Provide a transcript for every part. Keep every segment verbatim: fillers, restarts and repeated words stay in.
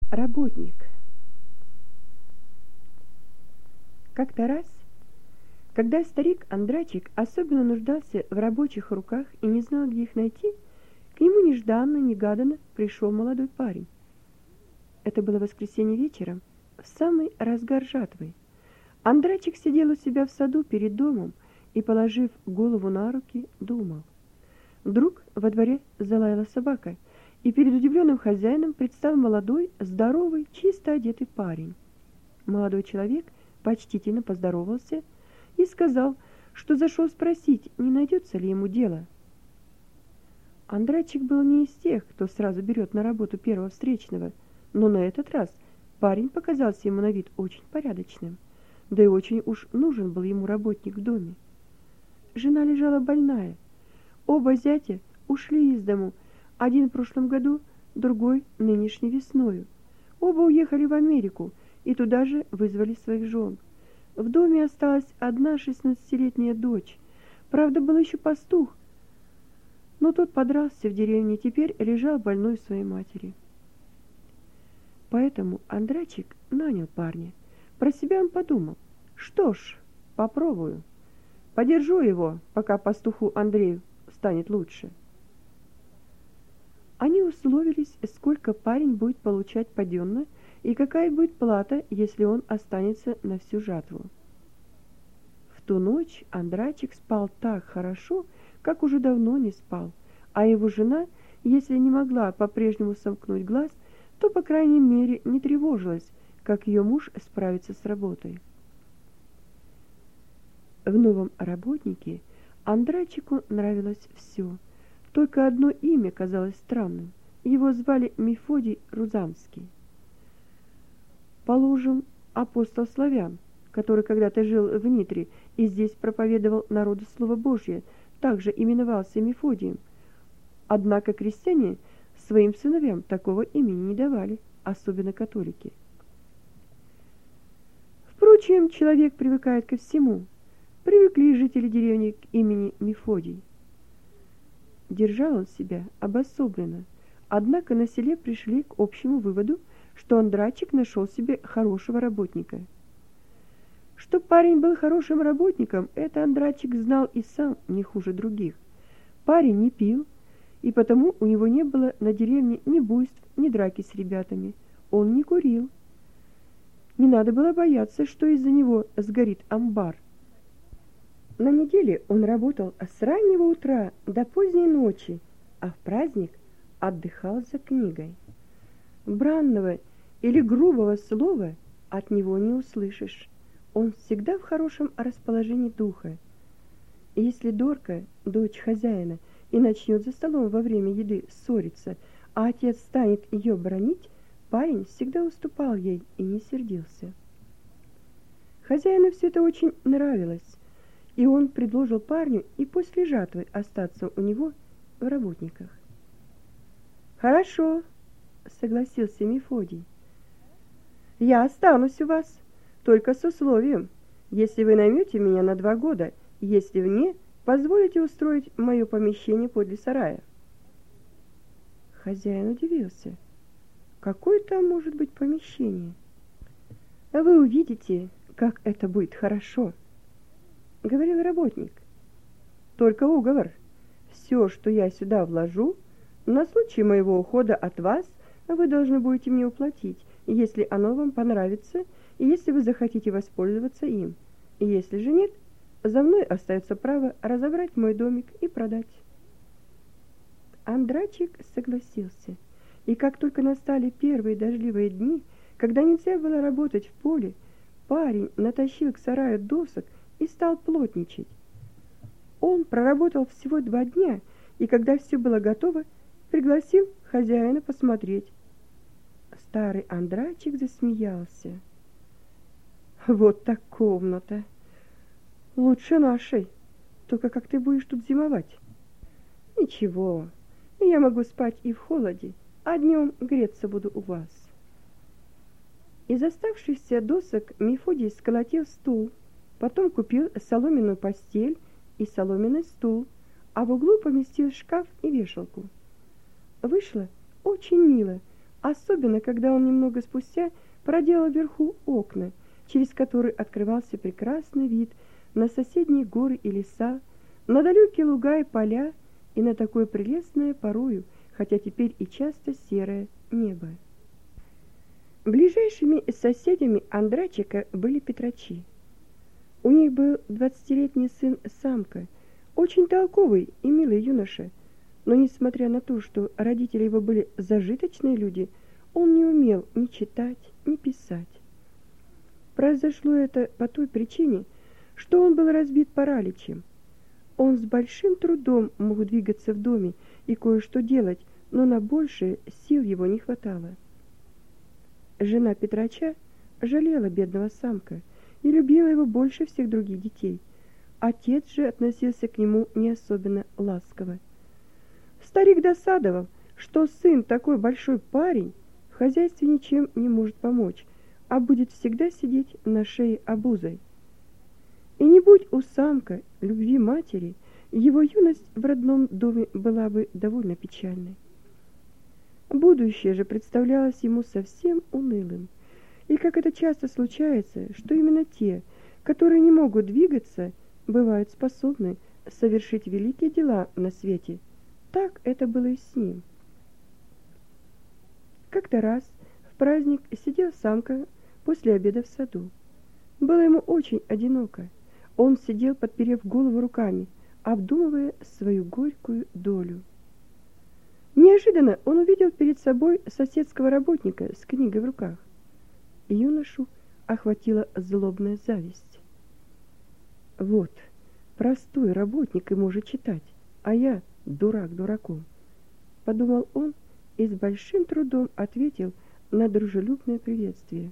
Работник. Как-то раз, когда старик Андрачик особенно нуждался в рабочих руках и не знал, где их найти, к нему нежданно-негаданно пришел молодой парень. Это было воскресенье вечером, в самый разгар жатвы. Андрачик сидел у себя в саду перед домом и, положив голову на руки, думал. Вдруг во дворе залаяла собака, и перед удивленным хозяином предстал молодой, здоровый, чисто одетый парень. Молодой человек почтительно поздоровался и сказал, что зашел спросить, не найдется ли ему дело. Андрачик был не из тех, кто сразу берет на работу первого встречного, но на этот раз парень показался ему на вид очень порядочным, да и очень уж нужен был ему работник в доме. Жена лежала больная, оба зятя ушли из дому, один в прошлом году, другой нынешней весною. Оба уехали в Америку и туда же вызвали своих жен. В доме осталась одна шестнадцатилетняя дочь. Правда, был еще пастух, но тот подрался в деревне и теперь лежал больной у своей матери. Поэтому Андрачик нанял парня. Про себя он подумал: что ж, попробую. Подержу его, пока пастуху Андрею станет лучше. Они условились, сколько парень будет получать паденно и какая будет плата, если он останется на всю жатву. В ту ночь Андрачик спал так хорошо, как уже давно не спал, а его жена, если не могла по-прежнему сомкнуть глаз, то, по крайней мере, не тревожилась, как ее муж справится с работой. В новом работнике Андрачику нравилось все. Только одно имя казалось странным. Его звали Мефодий Рузанский. Положим, апостол славян, который когда-то жил в Нитре и здесь проповедовал народу Слово Божье, также именовался Мефодием. Однако крестьяне своим сыновьям такого имени не давали, особенно католики. Впрочем, человек привыкает ко всему. Привыкли жители деревни к имени Мефодий. Держал он себя обособленно, однако на селе пришли к общему выводу, что Андрачик нашел себе хорошего работника. Что парень был хорошим работником, это Андрачик знал и сам не хуже других. Парень не пил, и потому у него не было на деревне ни буйств, ни драки с ребятами. Он не курил. Не надо было бояться, что из-за него сгорит амбар. На неделе он работал с раннего утра до поздней ночи, а в праздник отдыхал за книгой. Бранного или грубого слова от него не услышишь. Он всегда в хорошем расположении духа. И если Дорка, дочь хозяина, и начнет за столом во время еды ссориться, а отец станет ее бранить, парень всегда уступал ей и не сердился. Хозяину все это очень нравилось, и он предложил парню и после жатвы остаться у него в работниках. «Хорошо», — согласился Мефодий. «Я останусь у вас, только с условием, если вы наймете меня на два года, если вне, позволите устроить мое помещение подле сарая». Хозяин удивился. «Какое там может быть помещение?» «Вы увидите, как это будет хорошо», — говорил работник. «Только уговор. Все, что я сюда вложу, на случай моего ухода от вас вы должны будете мне уплатить, если оно вам понравится, и если вы захотите воспользоваться им. И если же нет, за мной остается право разобрать мой домик и продать». Андрачик согласился, и как только настали первые дождливые дни, когда нельзя было работать в поле, парень натащил к сараю досок и стал плотничать. Он проработал всего два дня, и когда все было готово, пригласил хозяина посмотреть. Старый Андрачик засмеялся. «Вот так комната! Лучше нашей. Только как ты будешь тут зимовать?» «Ничего, я могу спать и в холоде, а днем греться буду у вас». Из оставшихся досок Мефодий сколотил стул, потом купил соломенную постель и соломенный стул, а в углу поместил шкаф и вешалку. Вышло очень мило, особенно когда он немного спустя проделал вверху окна, через которые открывался прекрасный вид на соседние горы и леса, на далекие луга и поля и на такое прелестное порою, хотя теперь и часто серое небо. Ближайшими соседями Андрачика были Петрачи. У них был двадцатилетний сын Самка, очень толковый и милый юноша, но несмотря на то, что родители его были зажиточные люди, он не умел ни читать, ни писать. Произошло это по той причине, что он был разбит параличем. Он с большим трудом мог двигаться в доме и кое-что делать, но на большее сил его не хватало. Жена Петрача жалела бедного Самка и любила его больше всех других детей. Отец же относился к нему не особенно ласково. Старик досадовал, что сын такой большой парень в хозяйстве ничем не может помочь, а будет всегда сидеть на шее обузой. И не будь у Самка любви матери, его юность в родном доме была бы довольно печальной. Будущее же представлялось ему совсем унылым. И как это часто случается, что именно те, которые не могут двигаться, бывают способны совершить великие дела на свете. Так это было и с ним. Как-то раз в праздник сидел Самка после обеда в саду. Было ему очень одиноко. Он сидел, подперев голову руками, обдумывая свою горькую долю. Неожиданно он увидел перед собой соседского работника с книгой в руках. Юношу охватила злобная зависть. Вот, простой работник и может читать, а я дурак дураком, подумал он и с большим трудом ответил на дружелюбное приветствие.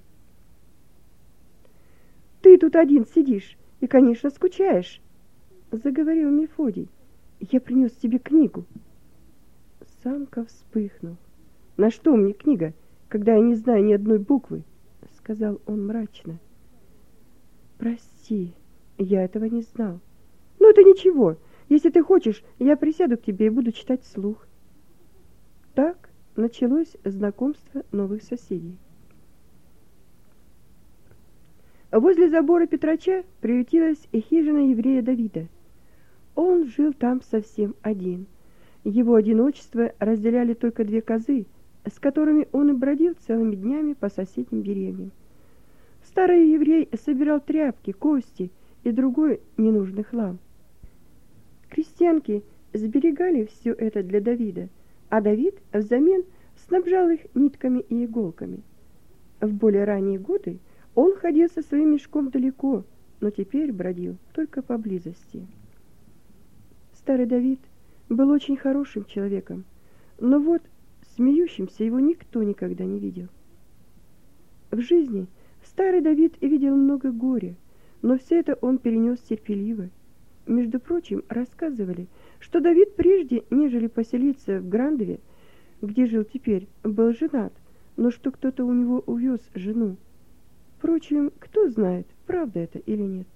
Ты тут один сидишь и, конечно, скучаешь, заговорил Мефодий. Я принес тебе книгу. Самка вспыхнул. На что мне книга, когда я не знаю ни одной буквы, сказал он мрачно. Прости, я этого не знал. Ну это ничего. Если ты хочешь, я присяду к тебе и буду читать вслух. Так началось знакомство новых соседей. Возле забора Петрача приютилась и хижина еврея Давида. Он жил там совсем один. Его одиночество разделяли только две козы, с которыми он и бродил целыми днями по соседним деревням. Старый еврей собирал тряпки, кости и другой ненужный хлам. Крестьянки сберегали все это для Давида, а Давид взамен снабжал их нитками и иголками. В более ранние годы он ходил со своим мешком далеко, но теперь бродил только поблизости. Старый Давид был очень хорошим человеком, но вот смеющимся его никто никогда не видел. В жизни старый Давид видел много горя, но все это он перенес терпеливо. Между прочим, рассказывали, что Давид прежде, нежели поселиться в Грандове, где жил теперь, был женат, но что кто-то у него увез жену. Впрочем, кто знает, правда это или нет.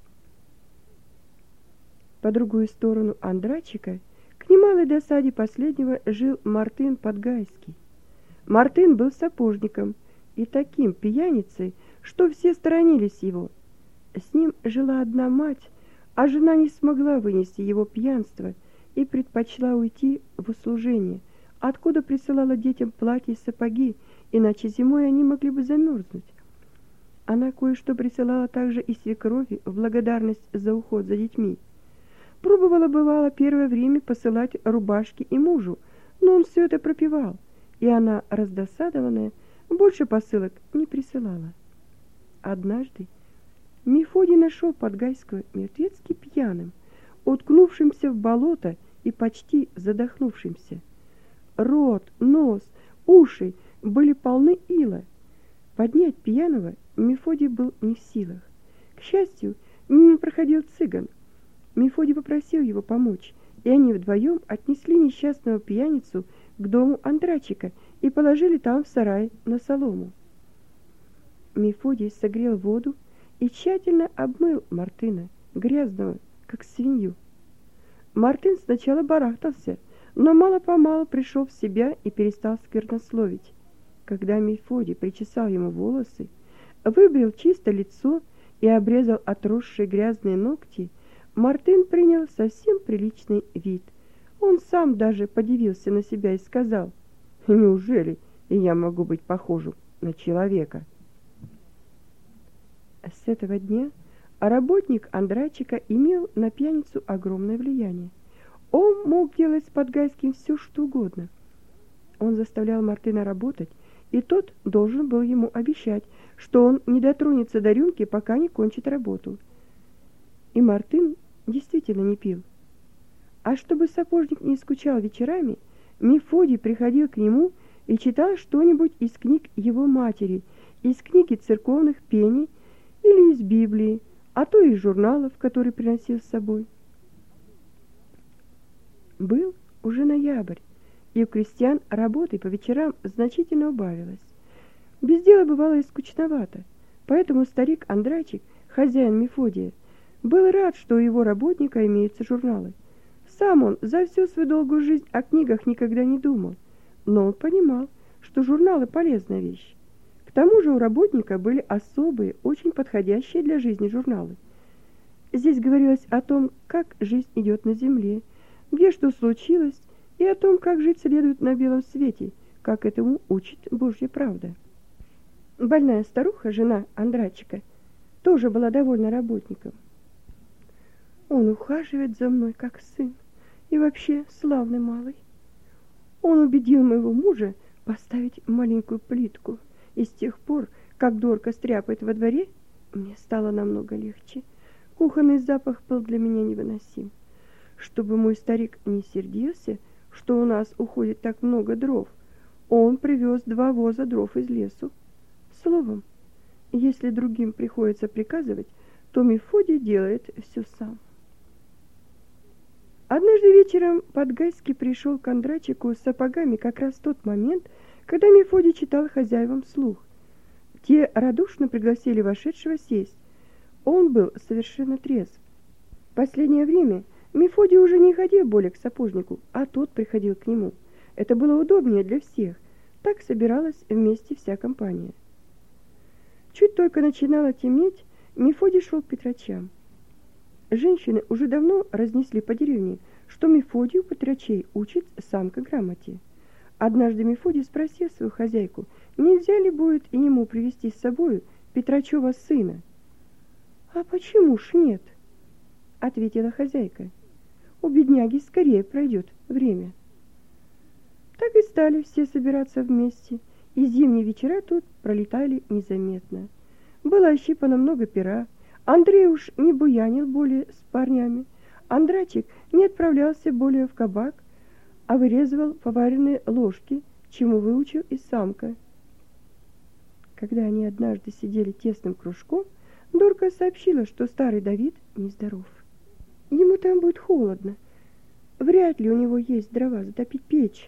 По другую сторону Андрачика, к немалой досаде последнего, жил Мартын Подгайский. Мартын был сапожником и таким пьяницей, что все сторонились его. С ним жила одна мать, а жена не смогла вынести его пьянство и предпочла уйти в услужение, откуда присылала детям платья и сапоги, иначе зимой они могли бы замерзнуть. Она кое-что присылала также и свекрови в благодарность за уход за детьми. Пробовала, бывало, первое время посылать рубашки и мужу, но он все это пропивал, и она, раздосадованная, больше посылок не присылала. Однажды Мефодий нашел Подгайского мертвецки пьяным, уткнувшимся в болото и почти задохнувшимся. Рот, нос, уши были полны ила. Поднять пьяного Мефодий был не в силах. К счастью, мимо проходил цыган. Мефодий попросил его помочь, и они вдвоем отнесли несчастного пьяницу к дому Андрачика и положили там в сарай на солому. Мефодий согрел воду и тщательно обмыл Мартына, грязного, как свинью. Мартын сначала барахтался, но мало-помалу пришел в себя и перестал сквернословить. Когда Мефодий причесал ему волосы, выбрил чисто лицо и обрезал отросшие грязные ногти, Мартын принял совсем приличный вид. Он сам даже подивился на себя и сказал: «Неужели я могу быть похожим на человека?» С этого дня работник Ондрайчика имел на пьяницу огромное влияние. Он мог делать с Подгайским все, что угодно. Он заставлял Мартына работать, и тот должен был ему обещать, что он не дотронется до рюмки, пока не кончит работу. И Мартын действительно не пил. А чтобы сапожник не скучал вечерами, Мефодий приходил к нему и читал что-нибудь из книг его матери, из книги церковных пений или из Библии, а то и из журналов, которые приносил с собой. Был уже ноябрь, и у крестьян работы по вечерам значительно убавилось. Без дела бывало и скучновато, поэтому старик Ондрайчик, хозяин Мефодия, был рад, что у его работника имеются журналы. Сам он за всю свою долгую жизнь о книгах никогда не думал, но он понимал, что журналы – полезная вещь. К тому же у работника были особые, очень подходящие для жизни журналы. Здесь говорилось о том, как жизнь идет на земле, где что случилось, и о том, как жить следует на белом свете, как этому учит Божья правда. Больная старуха, жена Ондрайчика, тоже была довольна работником. «Он ухаживает за мной, как сын, и вообще славный малый. Он убедил моего мужа поставить маленькую плитку, и с тех пор, как Дорка стряпает во дворе, мне стало намного легче. Кухонный запах был для меня невыносим. Чтобы мой старик не сердился, что у нас уходит так много дров, он привез два воза дров из лесу. Словом, если другим приходится приказывать, то Мефодий делает все сам». Однажды вечером Подгайский пришел к Ондрайчику с сапогами как раз в тот момент, когда Мефодий читал хозяевам вслух. Те радушно пригласили вошедшего сесть. Он был совершенно трезв. В последнее время Мефодий уже не ходил более к сапожнику, а тот приходил к нему. Это было удобнее для всех. Так собиралась вместе вся компания. Чуть только начинало темнеть, Мефодий шел к Петрачам. Женщины уже давно разнесли по деревне, что Мефодию Петрачей учит самка грамоте. Однажды Мефодий спросил свою хозяйку, нельзя ли будет и ему привести с собою Петрачева сына. «А почему ж нет?» — ответила хозяйка. «У бедняги скорее пройдет время». Так и стали все собираться вместе, и зимние вечера тут пролетали незаметно. Было ощипано много пера. Андрей уж не буянил более с парнями. Ондрайчик не отправлялся более в кабак, а вырезывал поваренные ложки, чему выучил и самка. Когда они однажды сидели тесным кружком, Дорка сообщила, что старый Давид нездоров. Ему там будет холодно. Вряд ли у него есть дрова затопить печь.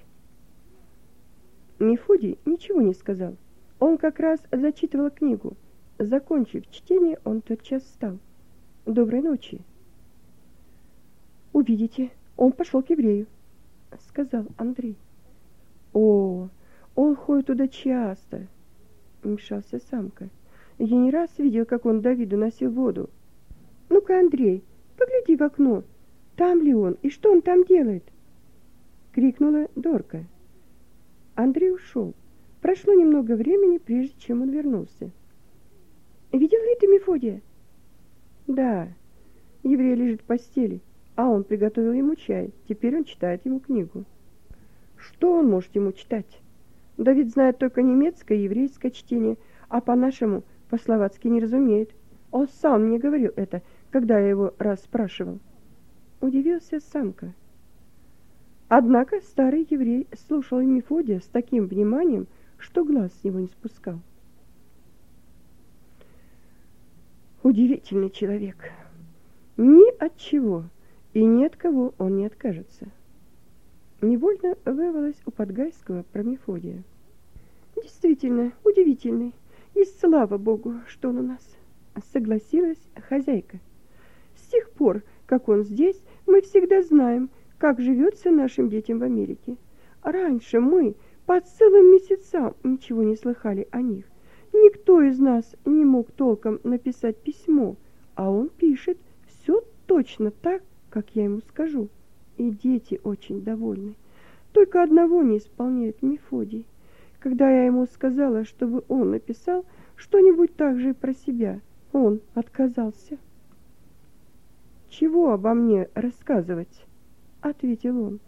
Мефодий ничего не сказал. Он как раз зачитывал книгу. Закончив чтение, он тотчас встал. «Доброй ночи». «Увидите, он пошел к еврею», — сказал Андрей. «О, он ходит туда часто», — вмешался самка. «Я не раз видел, как он Давиду носил воду». «Ну-ка, Андрей, погляди в окно, там ли он и что он там делает?» — крикнула Дорка. Андрей ушел. Прошло немного времени, прежде чем он вернулся. «Видел ли ты Мефодия?» «Да, еврей лежит в постели, а он приготовил ему чай. Теперь он читает ему книгу». «Что он может ему читать? Давид знает только немецкое и еврейское чтение, а по-нашему, по-словацки не разумеет. Он сам мне говорил это, когда я его раз спрашивал». Удивился самка. Однако старый еврей слушал Мефодия с таким вниманием, что глаз с него не спускал. Удивительный человек. Ни от чего и ни от кого он не откажется. Невольно вырвалось у Подгайского про Мефодия. Действительно, удивительный. И слава Богу, что он у нас, согласилась хозяйка. С тех пор, как он здесь, мы всегда знаем, как живется нашим детям в Америке. Раньше мы, По целым месяцам ничего не слыхали о них. Никто из нас не мог толком написать письмо, а он пишет все точно так, как я ему скажу. И дети очень довольны. Только одного не исполняет Мефодий. Когда я ему сказала, чтобы он написал что-нибудь так же и про себя, он отказался. «Чего обо мне рассказывать?» — ответил он.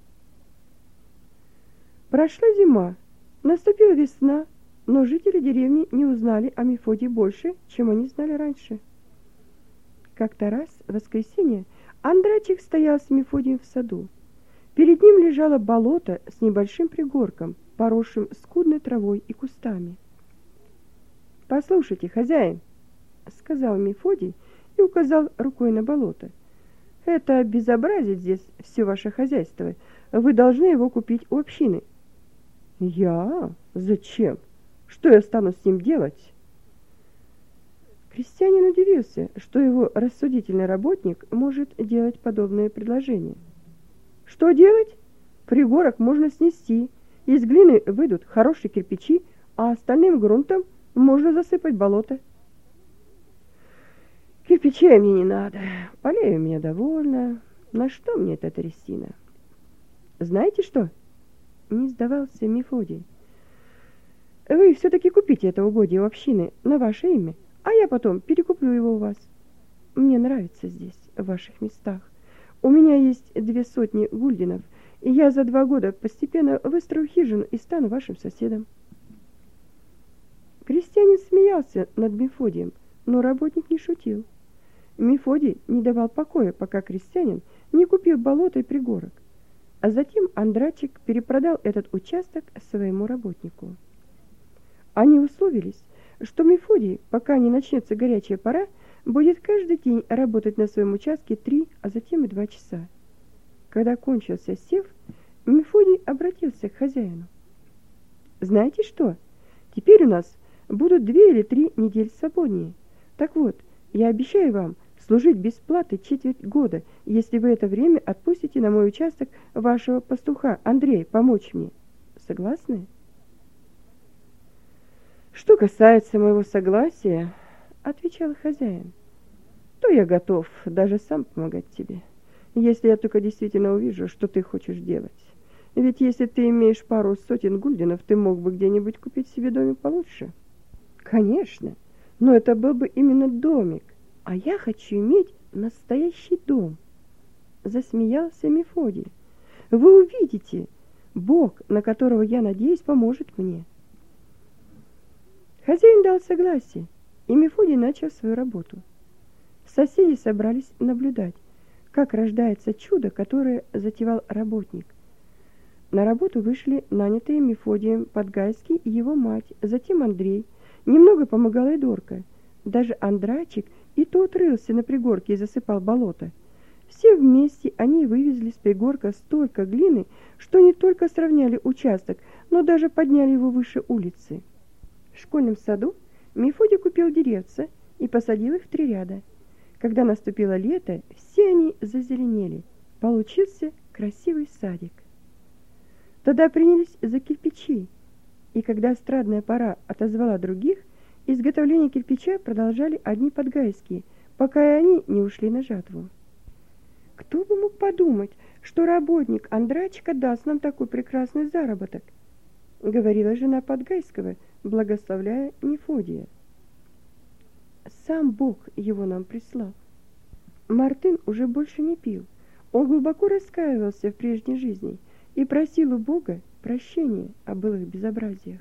Прошла зима, наступила весна, но жители деревни не узнали о Мефодии больше, чем они знали раньше. Как-то раз, в воскресенье, Андрачик стоял с Мефодием в саду. Перед ним лежало болото с небольшим пригорком, поросшим скудной травой и кустами. «Послушайте, хозяин», — сказал Мефодий и указал рукой на болото, — «это безобразит здесь все ваше хозяйство. Вы должны его купить у общины». «Я? Зачем? Что я стану с ним делать?» Крестьянин удивился, что его рассудительный работник может делать подобное предложение. «Что делать? Пригорок можно снести, из глины выйдут хорошие кирпичи, а остальным грунтом можно засыпать болото». «Кирпичей мне не надо, полей у меня довольно. На что мне эта трясина?» «Знаете что?» — не сдавался Мефодий. «Вы все-таки купите это угодье у общины на ваше имя, а я потом перекуплю его у вас. Мне нравится здесь, в ваших местах. У меня есть две сотни гульденов, и я за два года постепенно выстрою хижину и стану вашим соседом». Крестьянин смеялся над Мефодием, но работник не шутил. Мефодий не давал покоя, пока крестьянин не купил болото и пригорок. А затем Андрачик перепродал этот участок своему работнику. Они условились, что Мефодий, пока не начнется горячая пора, будет каждый день работать на своем участке три, а затем и два часа. Когда кончился сев, Мефодий обратился к хозяину. «Знаете что? Теперь у нас будут две или три недели свободнее. Так вот, я обещаю вам служить без платы четверть года, если вы это время отпустите на мой участок вашего пастуха Андрея помочь мне. Согласны?» «Что касается моего согласия, — отвечал хозяин, — то я готов даже сам помогать тебе, если я только действительно увижу, что ты хочешь делать. Ведь если ты имеешь пару сотен гульденов, ты мог бы где-нибудь купить себе домик получше». «Конечно, но это был бы именно домик, а я хочу иметь настоящий дом», — засмеялся Мефодий. «Вы увидите, Бог, на которого я надеюсь, поможет мне». Хозяин дал согласие, и Мефодий начал свою работу. Соседи собрались наблюдать, как рождается чудо, которое затевал работник. На работу вышли нанятые Мефодием Подгайский и его мать, затем Андрей. Немного помогала и Дорка. Даже Андрачик и тот рылся на пригорке и засыпал болото. Все вместе они вывезли с пригорка столько глины, что не только сравняли участок, но даже подняли его выше улицы. В школьном саду Мефодий купил деревца и посадил их в три ряда. Когда наступило лето, все они зазеленели. Получился красивый садик. Тогда принялись за кирпичи, и когда эстрадная пора отозвала других, изготовление кирпича продолжали одни подгайские, пока и они не ушли на жатву. «Кто бы мог подумать, что работник Андрачика даст нам такой прекрасный заработок?» — говорила жена Подгайского, благословляя Мефодия. «Сам Бог его нам прислал». Мартын уже больше не пил. Он глубоко раскаивался в прежней жизни и просил у Бога прощения о былых безобразиях.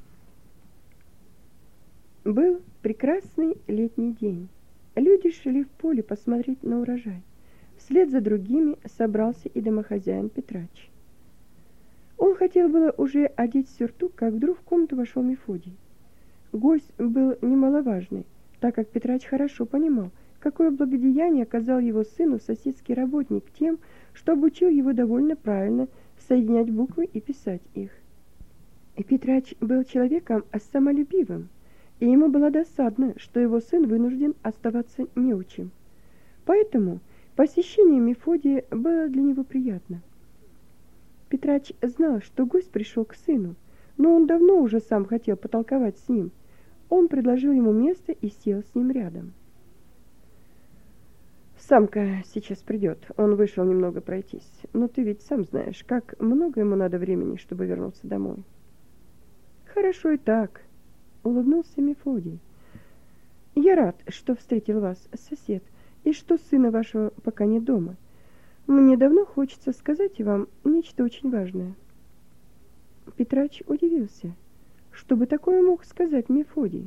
Был прекрасный летний день. Люди шли в поле посмотреть на урожай. Вслед за другими собрался и домохозяин Петрач. Он хотел было уже одеть сюртук, как вдруг в комнату вошел Мефодий. Гость был немаловажный, так как Петрач хорошо понимал, какое благодеяние оказал его сыну соседский работник тем, что обучил его довольно правильно соединять буквы и писать их. И Петрач был человеком самолюбивым, и ему было досадно, что его сын вынужден оставаться неучим. Поэтому посещение Мефодия было для него приятно. Петрач знал, что гость пришел к сыну, но он давно уже сам хотел потолковать с ним. Он предложил ему место и сел с ним рядом. «Самка сейчас придет. Он вышел немного пройтись. Но ты ведь сам знаешь, как много ему надо времени, чтобы вернуться домой». «Хорошо и так», — улыбнулся Мефодий. «Я рад, что встретил вас, сосед, и что сына вашего пока не дома. Мне давно хочется сказать вам нечто очень важное». Петрач удивился, чтобы такое мог сказать Мефодий.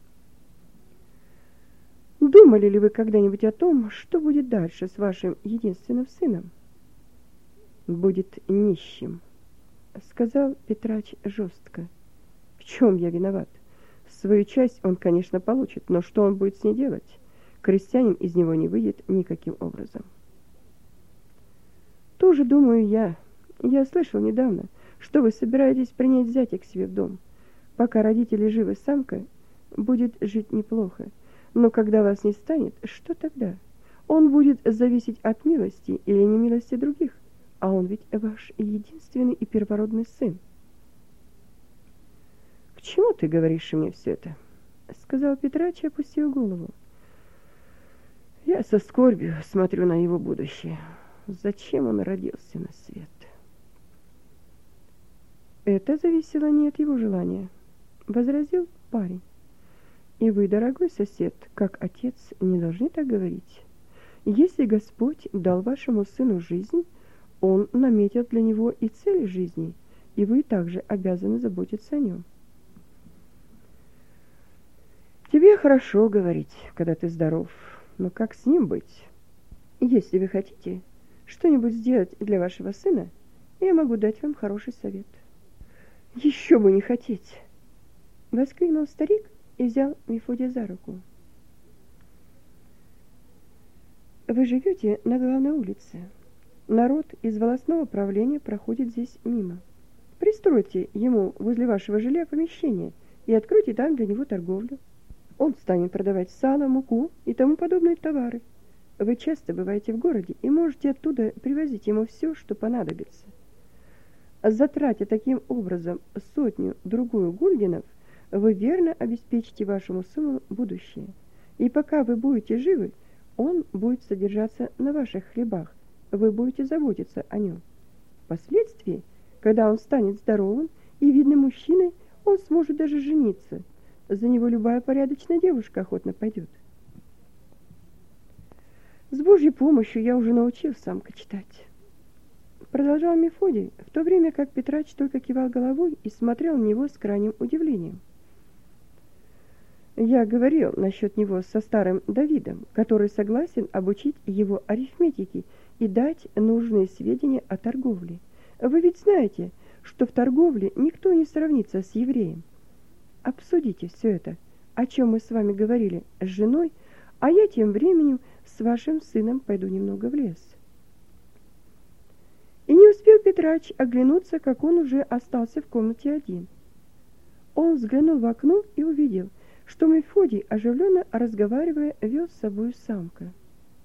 «Думали ли вы когда-нибудь о том, что будет дальше с вашим единственным сыном?» «Будет нищим», — сказал Петрач жестко. «В чем я виноват? Свою часть он, конечно, получит, но что он будет с ней делать? Крестьянин из него не выйдет никаким образом». «Тоже думаю я. Я слышал недавно, что вы собираетесь принять зятя к себе в дом. Пока родители живы, самка будет жить неплохо. Но когда вас не станет, что тогда? Он будет зависеть от милости или немилости других, а он ведь ваш единственный и первородный сын». «К чему ты говоришь мне все это?» — сказал Петрач и опустил голову. «Я со скорбью смотрю на его будущее. Зачем он родился на свет?» «Это зависело не от его желания», — возразил парень. «И вы, дорогой сосед, как отец, не должны так говорить. Если Господь дал вашему сыну жизнь, Он наметил для него и цель жизни, и вы также обязаны заботиться о нем». «Тебе хорошо говорить, когда ты здоров, но как с ним быть? Если вы хотите что-нибудь сделать для вашего сына, я могу дать вам хороший совет». «Еще бы не хотеть!» — воскликнул старик и взял Мефодия за руку. «Вы живете на главной улице. Народ из волостного правления проходит здесь мимо. Пристройте ему возле вашего жилья помещение и откройте там для него торговлю. Он станет продавать сало, муку и тому подобные товары. Вы часто бываете в городе и можете оттуда привозить ему все, что понадобится. Затратя таким образом сотню-другую гульденов, вы верно обеспечите вашему сыну будущее. И пока вы будете живы, он будет содержаться на ваших хлебах, вы будете заботиться о нем. Впоследствии, когда он станет здоровым и видным мужчиной, он сможет даже жениться. За него любая порядочная девушка охотно пойдет. С Божьей помощью я уже научил самка читать», — продолжал Мефодий, в то время как Петрач только кивал головой и смотрел на него с крайним удивлением. «Я говорил насчет него со старым Давидом, который согласен обучить его арифметике и дать нужные сведения о торговле. Вы ведь знаете, что в торговле никто не сравнится с евреем. Обсудите все это, о чем мы с вами говорили, с женой, а я тем временем с вашим сыном пойду немного в лес». И не успел Петрач оглянуться, как он уже остался в комнате один. Он взглянул в окно и увидел, что Мефодий, оживленно разговаривая, вел с собой самка.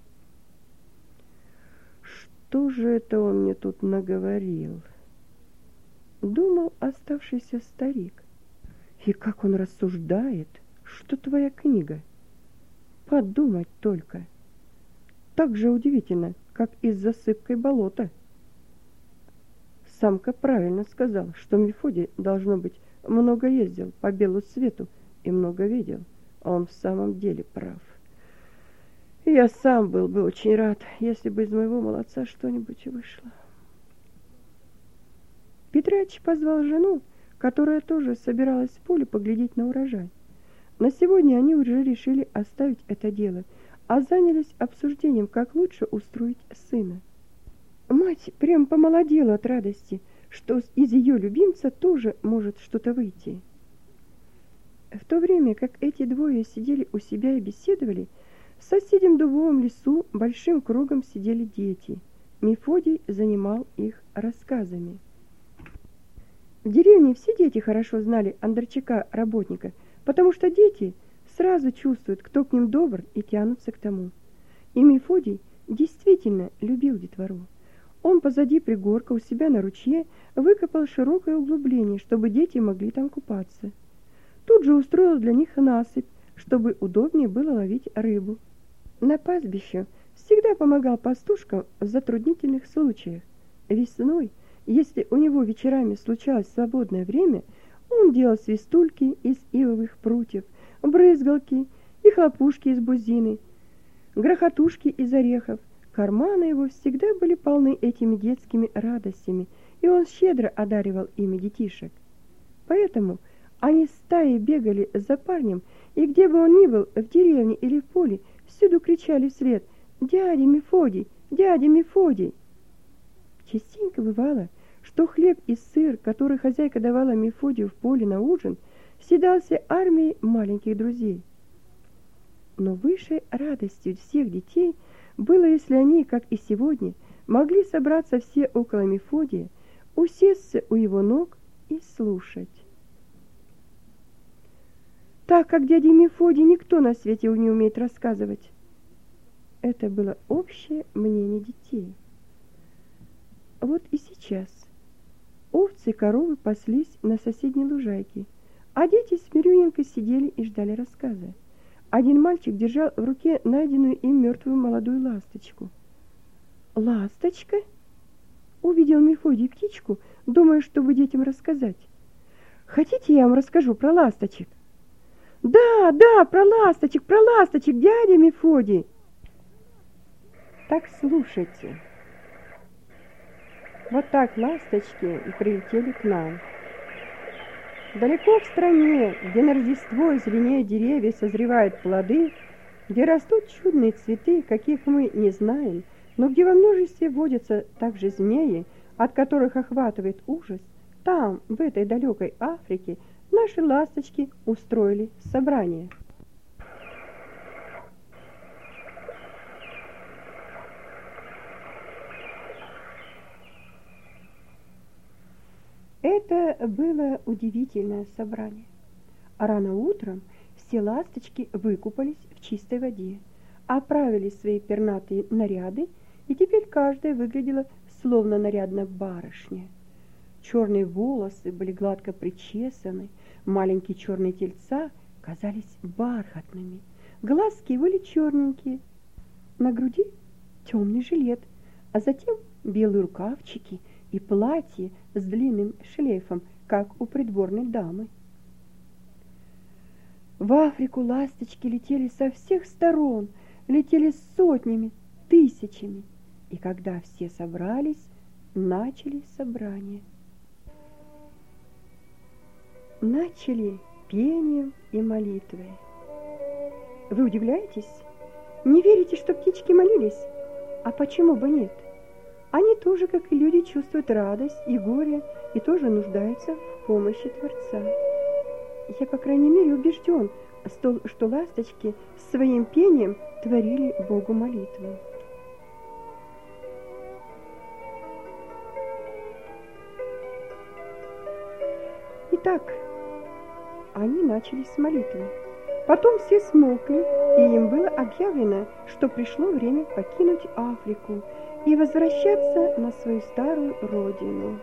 «Что же это он мне тут наговорил?» — думал оставшийся старик. «И как он рассуждает, что твоя книга. Подумать только. Так же удивительно, как и с засыпкой болота». Самка правильно сказал, что Мефодий, должно быть, много ездил по белу свету и много видел. Он в самом деле прав. Я сам был бы очень рад, если бы из моего молодца что-нибудь вышло. Петрач позвал жену, которая тоже собиралась в поле поглядеть на урожай. На сегодня они уже решили оставить это дело, а занялись обсуждением, как лучше устроить сына. Мать прям помолодела от радости, что из ее любимца тоже может что-то выйти. В то время как эти двое сидели у себя и беседовали, в соседнем дубовом лесу большим кругом сидели дети. Мефодий занимал их рассказами. В деревне все дети хорошо знали Андрчака-работника, потому что дети сразу чувствуют, кто к ним добр, и тянутся к тому. И Мефодий действительно любил детвору. Он позади пригорка у себя на ручье выкопал широкое углубление, чтобы дети могли там купаться. Тут же устроил для них насыпь, чтобы удобнее было ловить рыбу. На пастбище всегда помогал пастушкам в затруднительных случаях. Весной, если у него вечерами случалось свободное время, он делал свистульки из ивовых прутьев, брызгалки и хлопушки из бузины, грохотушки из орехов. Карманы его всегда были полны этими детскими радостями, и он щедро одаривал ими детишек. Поэтому они стаей бегали за парнем, и где бы он ни был, в деревне или в поле, всюду кричали вслед: «Дядя Мефодий! Дядя Мефодий!» Частенько бывало, что хлеб и сыр, который хозяйка давала Мефодию в поле на ужин, съедался армией маленьких друзей. Но высшей радостью всех детей было, если они, как и сегодня, могли собраться все около Мефодия, усесться у его ног и слушать. Так как дядя Мефодий никто на свете не умеет рассказывать. Это было общее мнение детей. Вот и сейчас овцы и коровы паслись на соседней лужайке, а дети смирюненько сидели и ждали рассказа. Один мальчик держал в руке найденную им мертвую молодую ласточку. «Ласточка?» — увидел Мефодий птичку, думая, чтобы детям рассказать. «Хотите, я вам расскажу про ласточек?» «Да, да, про ласточек, про ласточек, дядя Мефодий!» «Так слушайте. Вот так ласточки и прилетели к нам. Далеко в стране, где на Рождество зеленеют деревья, созревают плоды, где растут чудные цветы, каких мы не знаем, но где во множестве водятся также змеи, от которых охватывает ужас, там, в этой далекой Африке, наши ласточки устроили собрание. Это было удивительное собрание. А рано утром все ласточки выкупались в чистой воде, оправили свои пернатые наряды, и теперь каждая выглядела словно нарядная барышня. Черные волосы были гладко причесаны, маленькие черные тельца казались бархатными, глазки были черненькие, на груди темный жилет, а затем белые рукавчики и платье с длинным шлейфом, как у придворной дамы. В Африку ласточки летели со всех сторон, летели сотнями, тысячами, и когда все собрались, начали собрание. Начали пением и молитвой. Вы удивляетесь? Не верите, что птички молились? А почему бы нет? Они тоже, как и люди, чувствуют радость и горе, и тоже нуждаются в помощи Творца. Я, по крайней мере, убежден, что ласточки своим пением творили Богу молитву. Итак, они начали с молитвы. Потом все смолкли, и им было объявлено, что пришло время покинуть Африку и возвращаться на свою старую родину.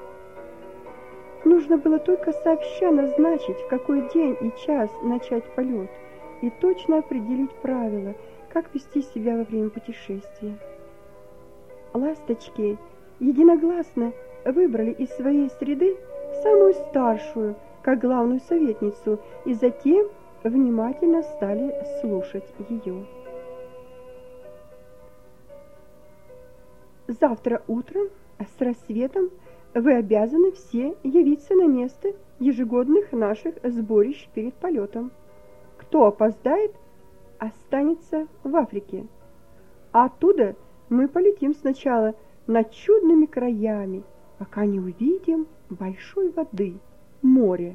Нужно было только сообща назначить, в какой день и час начать полет, и точно определить правила, как вести себя во время путешествия. Ласточки единогласно выбрали из своей среды самую старшую, как главную советницу, и затем внимательно стали слушать ее. Завтра утром с рассветом вы обязаны все явиться на место ежегодных наших сборищ перед полетом. Кто опоздает, останется в Африке. А оттуда мы полетим сначала над чудными краями, пока не увидим большой воды, море.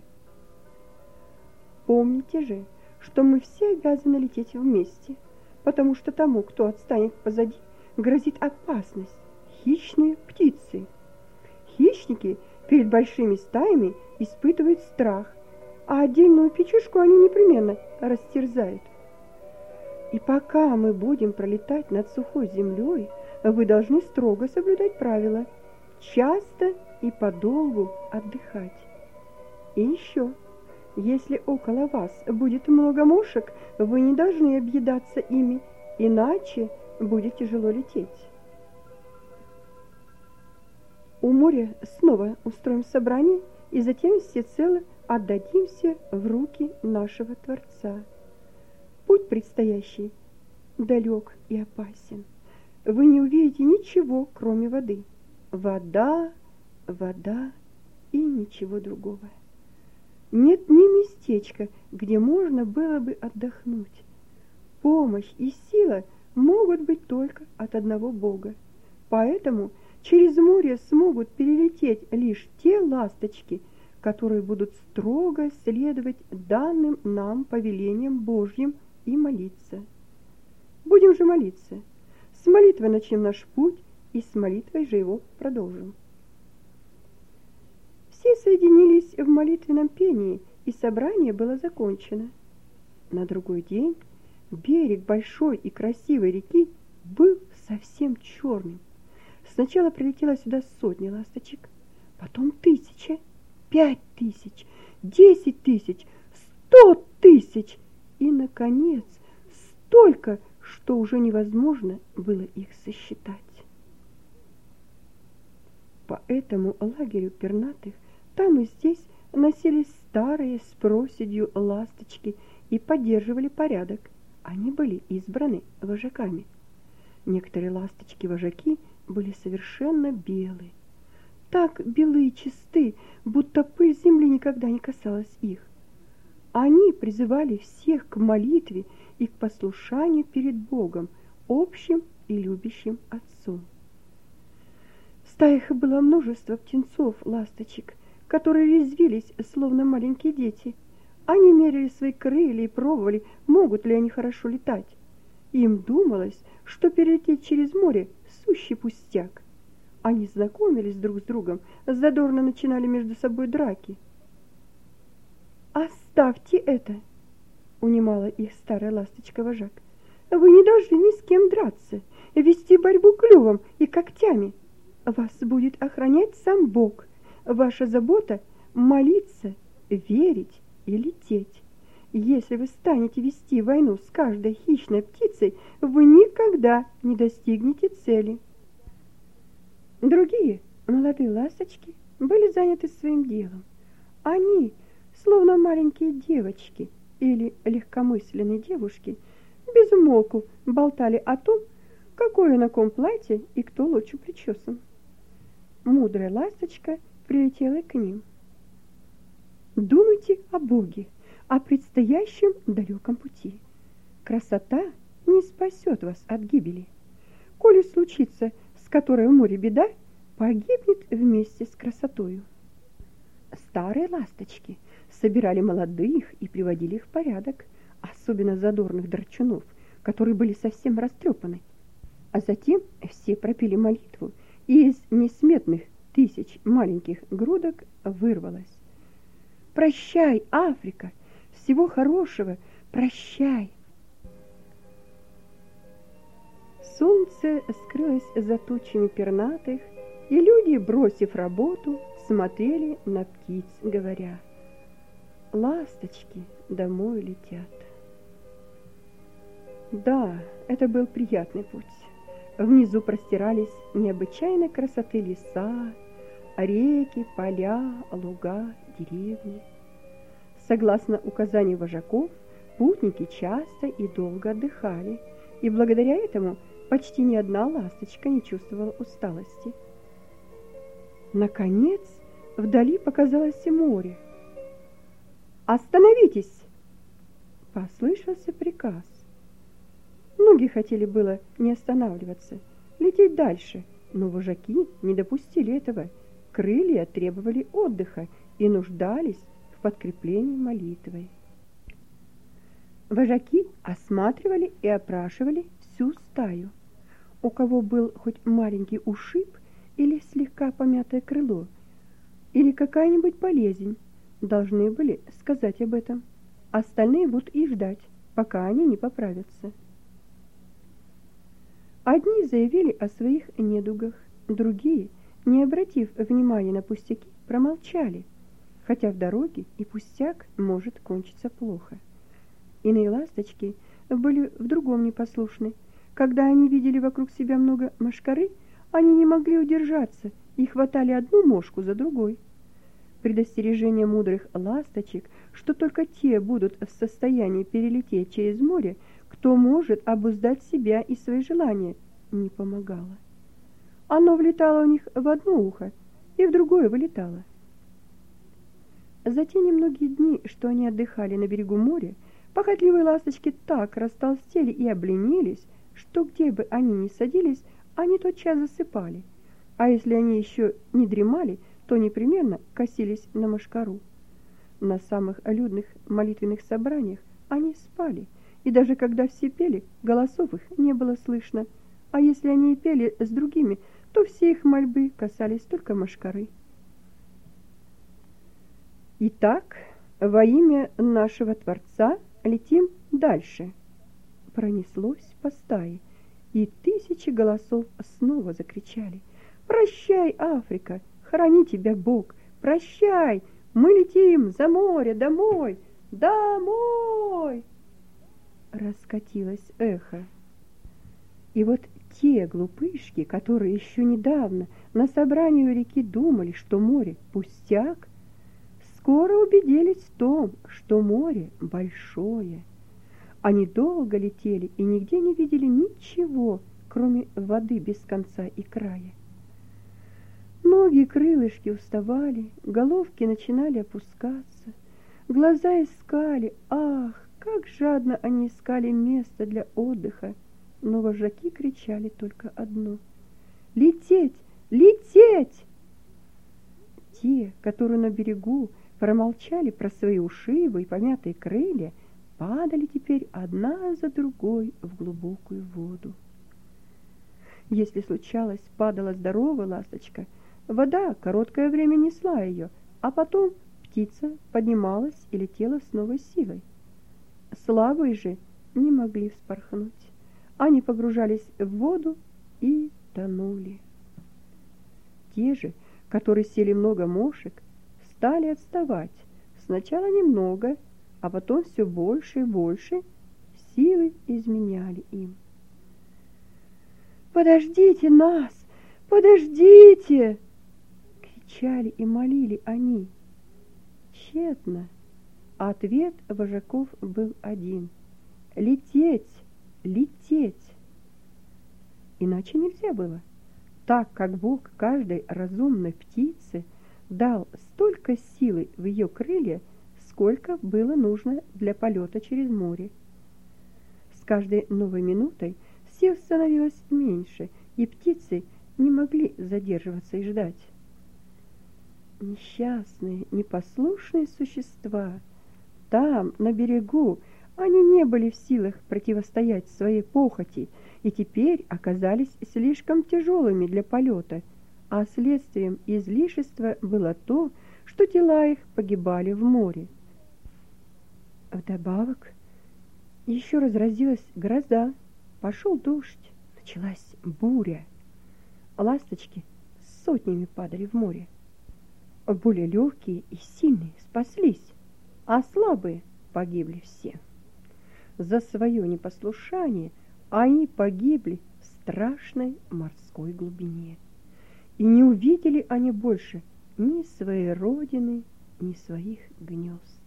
Помните же, что мы все обязаны лететь вместе, потому что тому, кто отстанет позади, грозит опасность, хищные птицы. Хищники перед большими стаями испытывают страх, а отдельную птичушку они непременно растерзают. И пока мы будем пролетать над сухой землей, вы должны строго соблюдать правила, часто и подолгу отдыхать. И еще, если около вас будет много мушек, вы не должны объедаться ими, иначе будет тяжело лететь. У моря снова устроим собрание, и затем всецело отдадимся в руки нашего Творца. Путь предстоящий далек и опасен. Вы не увидите ничего, кроме воды. Вода, вода и ничего другого. Нет ни местечка, где можно было бы отдохнуть. Помощь и сила могут быть только от одного Бога. Поэтому через море смогут перелететь лишь те ласточки, которые будут строго следовать данным нам повелениям Божьим и молиться. Будем же молиться. С молитвой начнем наш путь, и с молитвой же его продолжим. Все соединились в молитвенном пении, и собрание было закончено. На другой день берег большой и красивой реки был совсем черным. Сначала прилетело сюда сотни ласточек, потом тысяча, пять тысяч, десять тысяч, сто тысяч и, наконец, столько, что уже невозможно было их сосчитать. По этому лагерю пернатых там и здесь носились старые с проседью ласточки и поддерживали порядок. Они были избраны вожаками. Некоторые ласточки-вожаки были совершенно белые. Так белые и чисты, будто пыль земли никогда не касалась их. Они призывали всех к молитве и к послушанию перед Богом, общим и любящим Отцом. В стаях было множество птенцов-ласточек, которые резвились, словно маленькие дети. Они меряли свои крылья и пробовали, могут ли они хорошо летать. Им думалось, что перелететь через море – сущий пустяк. Они знакомились друг с другом, задорно начинали между собой драки. «Оставьте это!» – унимала их старая ласточка-вожак. «Вы не должны ни с кем драться, вести борьбу клювом и когтями. Вас будет охранять сам Бог. Ваша забота – молиться, верить и лететь. Если вы станете вести войну с каждой хищной птицей, вы никогда не достигнете цели». Другие молодые ласточки были заняты своим делом. Они, словно маленькие девочки или легкомысленные девушки, без умолку болтали о том, какое на ком платье и кто лучше причесан. Мудрая ласточка прилетела к ним. «Думайте о Боге, о предстоящем далеком пути. Красота не спасет вас от гибели. Коли случится, с которой в море беда, погибнет вместе с красотою». Старые ласточки собирали молодых и приводили их в порядок, особенно задорных драчунов, которые были совсем растрепаны. А затем все пропели молитву, и из несметных тысяч маленьких грудок вырвалось: «Прощай, Африка! Всего хорошего! Прощай!» Солнце скрылось за тучами пернатых, и люди, бросив работу, смотрели на птиц, говоря: «Ласточки домой летят». Да, это был приятный путь. Внизу простирались необычайной красоты леса, реки, поля, луга, деревни. Согласно указанию вожаков, путники часто и долго отдыхали, и благодаря этому почти ни одна ласточка не чувствовала усталости. Наконец, вдали показалось и море. «Остановитесь!» — послышался приказ. Многие хотели было не останавливаться, лететь дальше, но вожаки не допустили этого. Крылья требовали отдыха и нуждались в подкреплении молитвой. Вожаки осматривали и опрашивали всю стаю. У кого был хоть маленький ушиб или слегка помятое крыло, или какая-нибудь болезнь, должны были сказать об этом. Остальные будут и ждать, пока они не поправятся. Одни заявили о своих недугах, другие, не обратив внимания на пустяки, промолчали, хотя в дороге и пустяк может кончиться плохо. Иные ласточки были в другом непослушны. Когда они видели вокруг себя много мошкары, они не могли удержаться и хватали одну мошку за другой. Предостережение мудрых ласточек, что только те будут в состоянии перелететь через море, кто может обуздать себя и свои желания, не помогало. Оно влетало у них в одно ухо и в другое вылетало. За те немногие дни, что они отдыхали на берегу моря, похотливые ласточки так растолстели и обленились, что где бы они ни садились, они тотчас засыпали, а если они еще не дремали, то непременно косились на мошкару. На самых людных молитвенных собраниях они спали, и даже когда все пели, голосов их не было слышно, а если они и пели с другими, то все их мольбы касались только мошкары. Итак, во имя нашего Творца летим дальше. Пронеслось по стае, и тысячи голосов снова закричали: «Прощай, Африка! Храни тебя Бог! Прощай! Мы летим за море домой! Домой!» Раскатилось эхо. И вот те глупышки, которые еще недавно на собрании у реки думали, что море пустяк, скоро убедились в том, что море большое. Они долго летели и нигде не видели ничего, кроме воды без конца и края. Ноги и крылышки уставали, головки начинали опускаться, глаза искали, ах, как жадно они искали место для отдыха, но вожаки кричали только одно: «Лететь! Лететь!» Те, которые на берегу промолчали про свои ушибы и помятые крылья, падали теперь одна за другой в глубокую воду. Если случалось, падала здоровая ласточка, вода короткое время несла ее, а потом птица поднималась и летела с новой силой. Слабые же не могли вспорхнуть. Они погружались в воду и тонули. Те же, которые съели много мошек, стали отставать. Сначала немного, а потом все больше и больше. Силы изменяли им. «Подождите нас! Подождите!» — кричали и молили они. Тщетно. Ответ вожаков был один: лететь, лететь. Иначе нельзя было, так как Бог каждой разумной птице дал столько силы в ее крылья, сколько было нужно для полета через море. С каждой новой минутой сил становилось меньше, и птицы не могли задерживаться и ждать. Несчастные, непослушные существа. Там, на берегу, они не были в силах противостоять своей похоти и теперь оказались слишком тяжелыми для полета, а следствием излишества было то, что тела их погибали в море. Вдобавок еще разразилась гроза, пошел дождь, началась буря. Ласточки сотнями падали в море. Более легкие и сильные спаслись, а слабые погибли все. За свое непослушание они погибли в страшной морской глубине. И не увидели они больше ни своей родины, ни своих гнезд.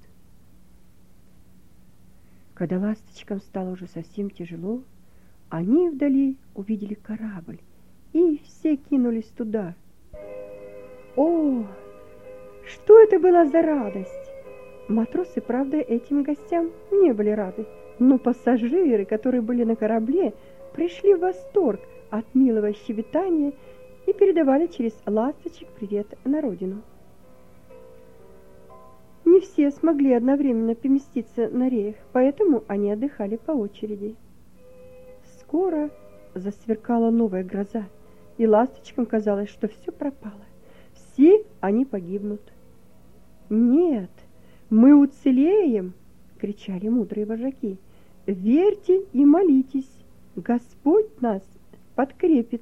Когда ласточкам стало уже совсем тяжело, они вдали увидели корабль, и все кинулись туда. О, что это была за радость! Матросы, правда, этим гостям не были рады, но пассажиры, которые были на корабле, пришли в восторг от милого щебетания и передавали через ласточек привет на родину. Не все смогли одновременно поместиться на реях, поэтому они отдыхали по очереди. Скоро засверкала новая гроза, и ласточкам казалось, что все пропало. Все они погибнут. «Нет, мы уцелеем!» — кричали мудрые вожаки. «Верьте и молитесь, Господь нас подкрепит.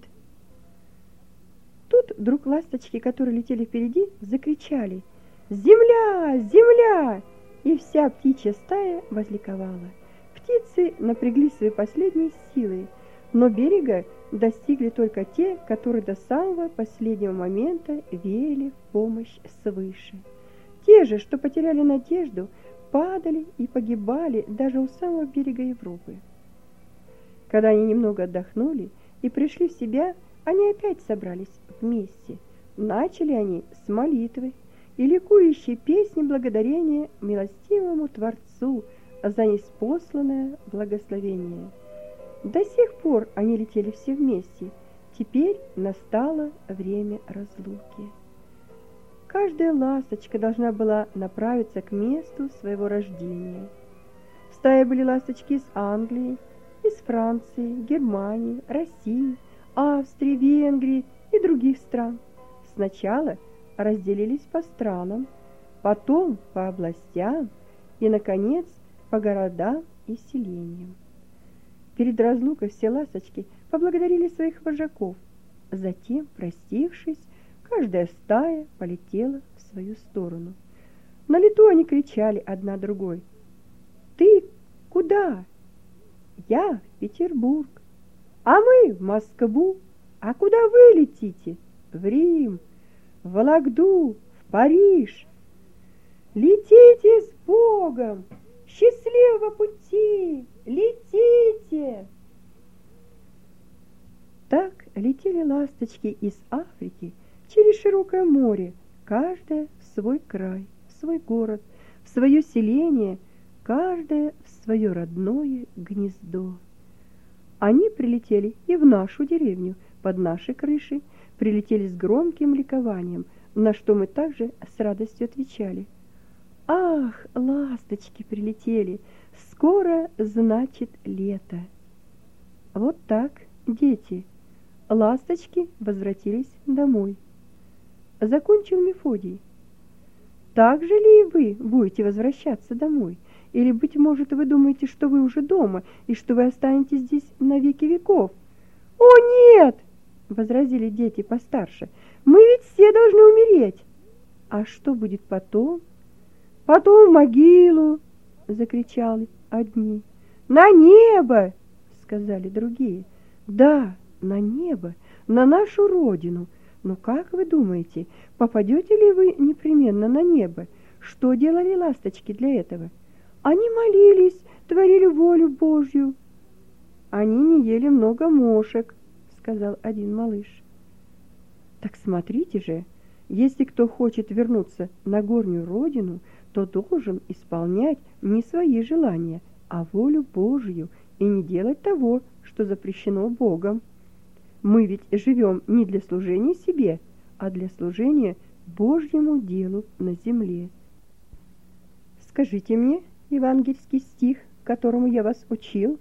Тут вдруг ласточки, которые летели впереди, закричали: «Земля! Земля!» И вся птичья стая возликовала. Птицы напрягли свои последние силы, но берега достигли только те, которые до самого последнего момента верили в помощь свыше. Те же, что потеряли надежду, падали и погибали даже у самого берега Европы. Когда они немного отдохнули и пришли в себя, они опять собрались вместе. Начали они с молитвы и ликующей песни благодарения милостивому Творцу за ниспосланное благословение. До сих пор они летели все вместе. Теперь настало время разлуки. Каждая ласточка должна была направиться к месту своего рождения. В стае были ласточки из Англии, из Франции, Германии, России, Австрии, Венгрии и других стран. Сначала разделились по странам, потом по областям и, наконец, по городам и селениям. Перед разлукой все ласточки поблагодарили своих вожаков. Затем, простившись, каждая стая полетела в свою сторону. На лету они кричали одна другой: «Ты куда?» «Я в Петербург». «А мы в Москву». «А куда вы летите?» «В Рим, в Вологду, в Париж». «Летите с Богом! Счастливого пути! Летите!» Так летели ласточки из Африки через широкое море, каждая в свой край, в свой город, в свое селение, каждая в свое родное гнездо. Они прилетели и в нашу деревню, под наши крыши, прилетели с громким ликованием, на что мы также с радостью отвечали: «Ах, ласточки прилетели! Скоро, значит, лето!» Вот так, дети, ласточки возвратились домой. Закончил Мефодий. Так же ли и вы будете возвращаться домой? Или, быть может, вы думаете, что вы уже дома и что вы останетесь здесь на веки веков? «О, нет!» — возразили дети постарше. «Мы ведь все должны умереть!» «А что будет потом?» «Потом в могилу!» — закричали одни. «На небо!» — сказали другие. «Да, на небо, на нашу родину. Но как вы думаете, попадете ли вы непременно на небо? Что делали ласточки для этого? Они молились, творили волю Божью». «Они не ели много мошек», — сказал один малыш. «Так смотрите же, если кто хочет вернуться на горнюю родину, то должен исполнять не свои желания, а волю Божью и не делать того, что запрещено Богом. Мы ведь живем не для служения себе, а для служения Божьему делу на земле». Скажите мне евангельский стих, которому я вас учил.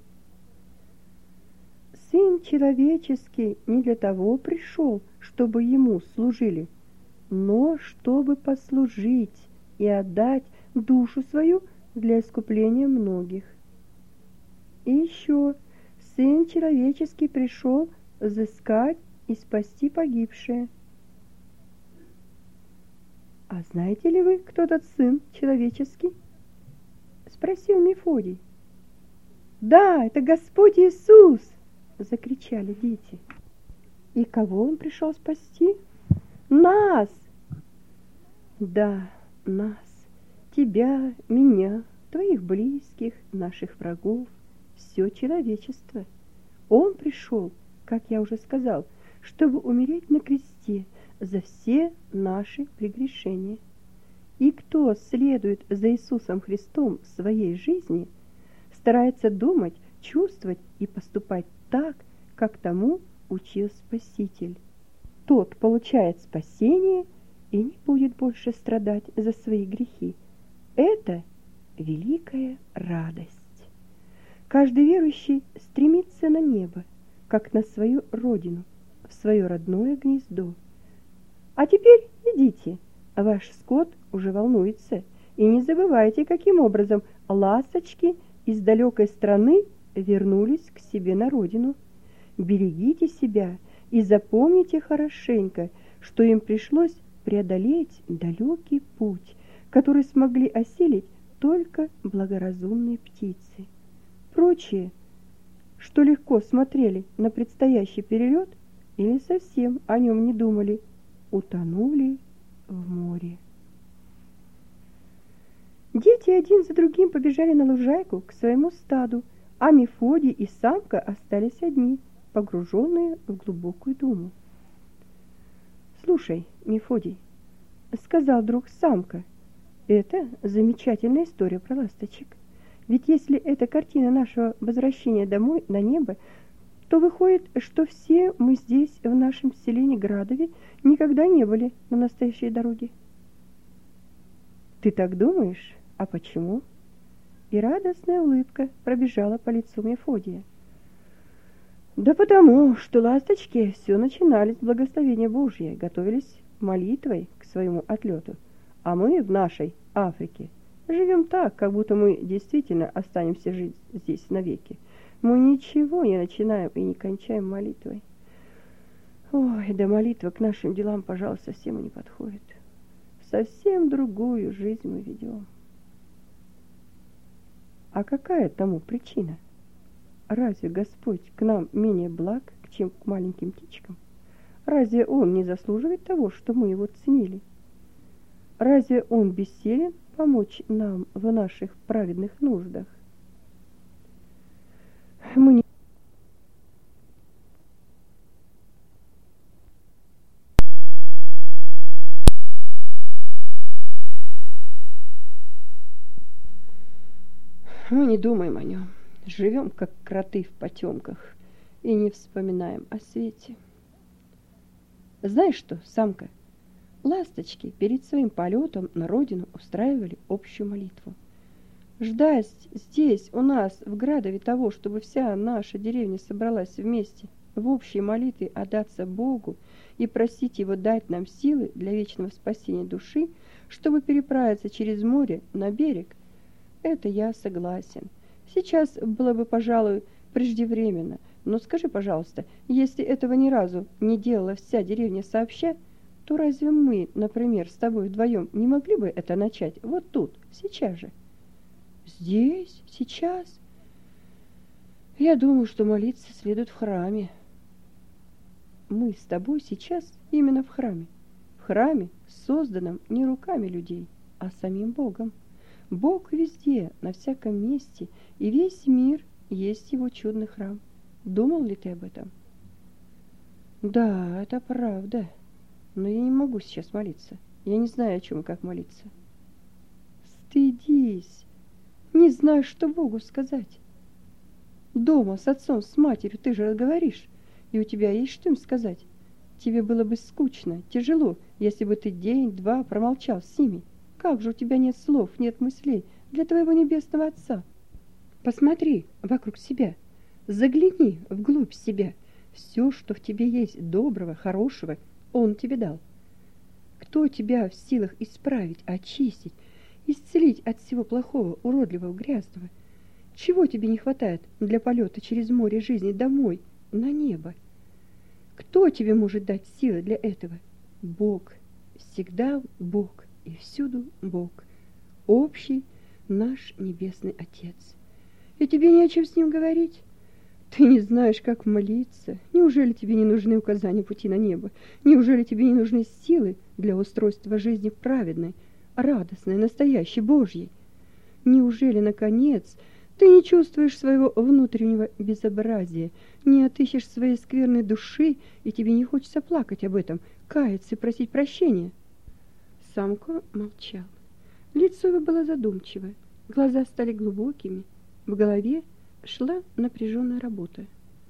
«Сын человеческий не для того пришел, чтобы ему служили, но чтобы послужить и отдать душу свою для искупления многих». И еще: «Сын человеческий пришел взыскать и спасти погибшее». «А знаете ли вы, кто тот Сын человеческий?» — спросил Мефодий. «Да, это Господь Иисус!» — закричали дети. «И кого Он пришел спасти?» «Нас!» «Да, нас, тебя, меня, твоих близких, наших врагов, все человечество. Он пришел, как я уже сказал, чтобы умереть на кресте за все наши прегрешения. И кто следует за Иисусом Христом в своей жизни, старается думать, чувствовать и поступать так, как тому учил Спаситель, тот получает спасение и не будет больше страдать за свои грехи. Это великая радость. Каждый верующий стремится на небо, как на свою родину, в свое родное гнездо. А теперь идите, ваш скот уже волнуется, и не забывайте, каким образом ласточки из далекой страны вернулись к себе на родину. Берегите себя и запомните хорошенько, что им пришлось преодолеть далекий путь, который смогли осилить только благоразумные птицы. Прочие, что легко смотрели на предстоящий перелет или совсем о нем не думали, утонули в море. Дети один за другим побежали на лужайку к своему стаду, а Мефодий и самка остались одни, погруженные в глубокую думу. «Слушай, Мефодий, — сказал вдруг самка, — это замечательная история про ласточек. Ведь если это картина нашего возвращения домой на небо, то выходит, что все мы здесь, в нашем селении Градове, никогда не были на настоящей дороге». «Ты так думаешь? А почему?» И радостная улыбка пробежала по лицу Мефодия. «Да потому, что ласточки все начинали с благословения Божьего, готовились молитвой к своему отлету, а мы в нашей Африке живем так, как будто мы действительно останемся жить здесь навеки. Мы ничего не начинаем и не кончаем молитвой. Ой, да молитва к нашим делам, пожалуй, совсем и не подходит. Совсем другую жизнь мы ведем». А какая тому причина? Разве Господь к нам менее благ, чем к маленьким птичкам? Разве Он не заслуживает того, что мы Его ценили? Разве Он бессилен помочь нам в наших праведных нуждах? Мы не Мы не думаем о нем, живем как кроты в потемках и не вспоминаем о свете. Знаешь что, самка, ласточки перед своим полетом на родину устраивали общую молитву. Ждать здесь, у нас, в Градове, того, чтобы вся наша деревня собралась вместе в общей молитве отдаться Богу и просить Его дать нам силы для вечного спасения души, чтобы переправиться через море на берег, это я согласен. Сейчас было бы, пожалуй, преждевременно. Но скажи, пожалуйста, если этого ни разу не делала вся деревня сообща, то разве мы, например, с тобой вдвоем не могли бы это начать вот тут, сейчас же? Здесь, сейчас? Я думаю, что молиться следует в храме. Мы с тобой сейчас именно в храме. В храме, созданном не руками людей, а самим Богом. Бог везде, на всяком месте, и весь мир есть Его чудный храм. Думал ли ты об этом? Да, это правда. Но я не могу сейчас молиться. Я не знаю, о чем и как молиться. Стыдись. Не знаю, что Богу сказать. Дома с отцом, с матерью ты же разговоришь, и у тебя есть что им сказать. Тебе было бы скучно, тяжело, если бы ты день-два промолчал с ними. Как же у тебя нет слов, нет мыслей для твоего небесного Отца? Посмотри вокруг себя, загляни вглубь себя. Все, что в тебе есть доброго, хорошего, Он тебе дал. Кто тебя в силах исправить, очистить, исцелить от всего плохого, уродливого, грязного? Чего тебе не хватает для полета через море жизни домой, на небо? Кто тебе может дать силы для этого? Бог, всегда Бог. И всюду Бог, общий наш Небесный Отец. И тебе не о чем с Ним говорить? Ты не знаешь, как молиться? Неужели тебе не нужны указания пути на небо? Неужели тебе не нужны силы для устройства жизни праведной, радостной, настоящей, Божьей? Неужели, наконец, ты не чувствуешь своего внутреннего безобразия, не отыщешь своей скверной души, и тебе не хочется плакать об этом, каяться и просить прощения? Самка молчал. Лицо его было задумчивое, глаза стали глубокими, в голове шла напряженная работа.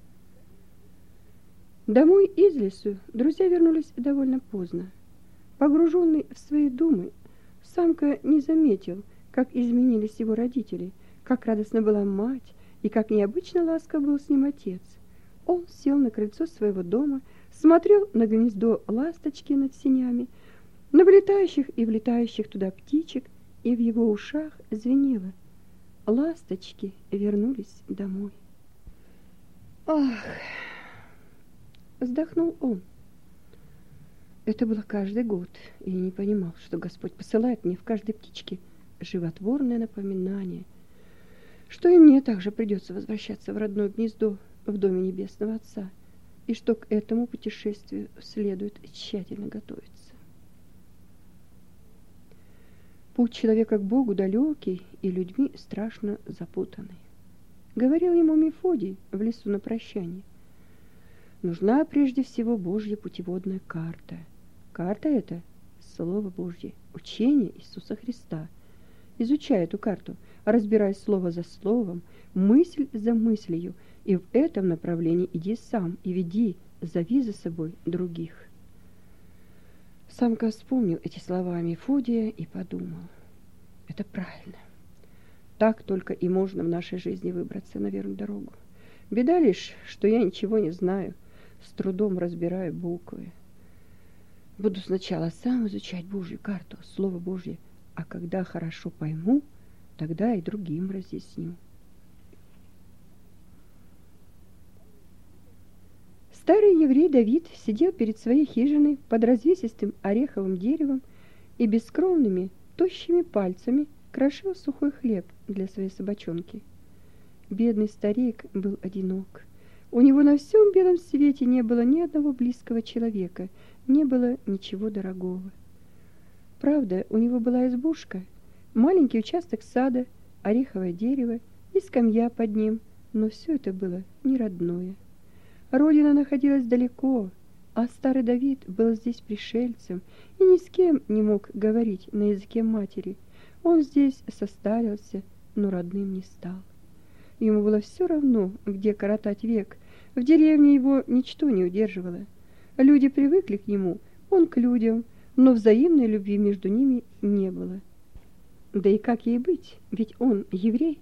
Домой из лесу друзья вернулись довольно поздно. Погруженный в свои думы, самка не заметил, как изменились его родители, как радостна была мать и как необычно ласков был с ним отец. Он сел на крыльцо своего дома, смотрел на гнездо ласточки над сенями, на вылетающих и влетающих туда птичек, и в его ушах звенело: ласточки вернулись домой. Ах, вздохнул он. Это было каждый год, и я не понимал, что Господь посылает мне в каждой птичке животворное напоминание, что и мне также придется возвращаться в родное гнездо в доме Небесного Отца, и что к этому путешествию следует тщательно готовиться. Путь человека к Богу далекий и людьми страшно запутанный. Говорил ему Мефодий в лесу на прощание. Нужна прежде всего Божья путеводная карта. Карта эта — Слово Божье, учение Иисуса Христа. Изучай эту карту, разбирай слово за словом, мысль за мыслью, и в этом направлении иди сам и веди, зови за собой других. Самка вспомнил эти слова Мефодия и подумал: это правильно. Так только и можно в нашей жизни выбраться на верную дорогу. Беда лишь, что я ничего не знаю, с трудом разбираю буквы. Буду сначала сам изучать Божью карту, Слово Божье, а когда хорошо пойму, тогда и другим разъясню. Старый еврей Давид сидел перед своей хижиной под развесистым ореховым деревом и бескровными, тощими пальцами крошил сухой хлеб для своей собачонки. Бедный старик был одинок. У него на всем белом свете не было ни одного близкого человека, не было ничего дорогого. Правда, у него была избушка, маленький участок сада, ореховое дерево и скамья под ним, но все это было не родное. Родина находилась далеко, а старый Давид был здесь пришельцем и ни с кем не мог говорить на языке матери. Он здесь состарился, но родным не стал. Ему было все равно, где коротать век. В деревне его ничто не удерживало. Люди привыкли к нему, он к людям, но взаимной любви между ними не было. Да и как ей быть, ведь он еврей.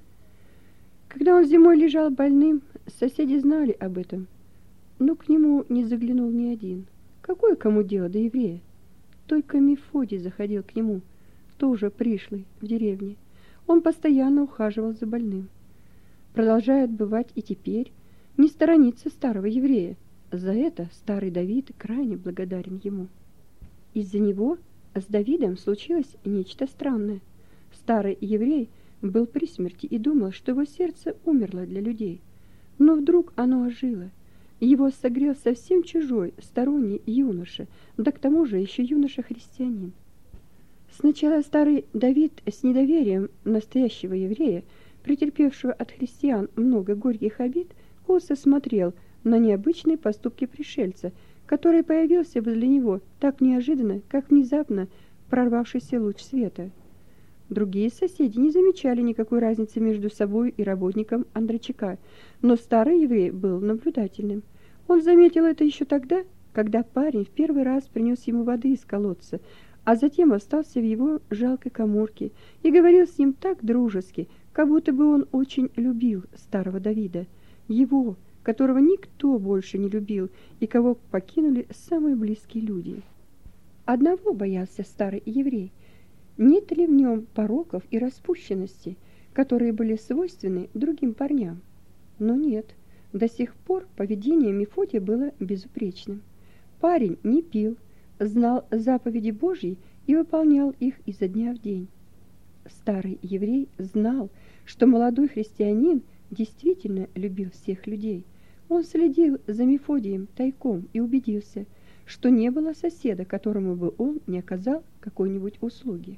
Когда он зимой лежал больным, соседи знали об этом, но к нему не заглянул ни один. Какое кому дело до еврея? Только Мефодий заходил к нему, тоже пришлый в деревне. Он постоянно ухаживал за больным. Продолжает бывать и теперь, не сторонится старого еврея. За это старый Давид крайне благодарен ему. Из-за него с Давидом случилось нечто странное. Старый еврей был при смерти и думал, что его сердце умерло для людей. Но вдруг оно ожило. Его согрел совсем чужой, сторонний юноша, да к тому же еще юноша-христианин. Сначала старый Давид с недоверием настоящего еврея, претерпевшего от христиан много горьких обид, косо смотрел на необычные поступки пришельца, который появился возле него так неожиданно, как внезапно прорвавшийся луч света. Другие соседи не замечали никакой разницы между собой и работником Андрейчика, но старый еврей был наблюдательным. Он заметил это еще тогда, когда парень в первый раз принес ему воды из колодца, а затем остался в его жалкой каморке и говорил с ним так дружески, как будто бы он очень любил старого Давида, его, которого никто больше не любил и кого покинули самые близкие люди. Одного боялся старый еврей: нет ли в нем пороков и распущенности, которые были свойственны другим парням. Но нет, до сих пор поведение Мефодия было безупречным. Парень не пил, знал заповеди Божьи и выполнял их изо дня в день. Старый еврей знал, что молодой христианин действительно любил всех людей. Он следил за Мефодием тайком и убедился, что не было соседа, которому бы он не оказал какой-нибудь услуги.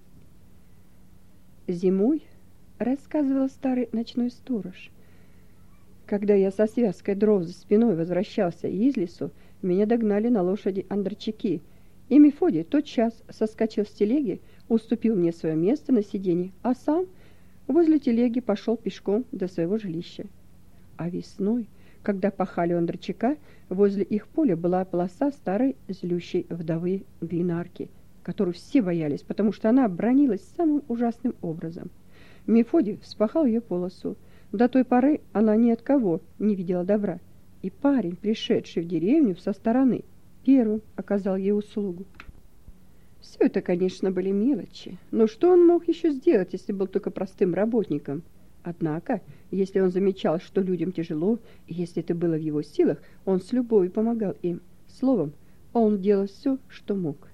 Зимой, рассказывал старый ночной сторож, когда я со связкой дров за спиной возвращался из лесу, меня догнали на лошади Андрейчики, и Мефодий тотчас соскочил с телеги, уступил мне свое место на сиденье, а сам возле телеги пошел пешком до своего жилища. А весной, когда пахали у Андрейчика, возле их поля была полоса старой злющей вдовы Глинарки, которую все боялись, потому что она бранилась самым ужасным образом. Мефодий вспахал ее полосу. До той поры она ни от кого не видела добра, и парень, пришедший в деревню со стороны, первым оказал ей услугу. Все это, конечно, были мелочи, но что он мог еще сделать, если был только простым работником? Однако, если он замечал, что людям тяжело, и если это было в его силах, он с любовью помогал им. Словом, он делал все, что мог.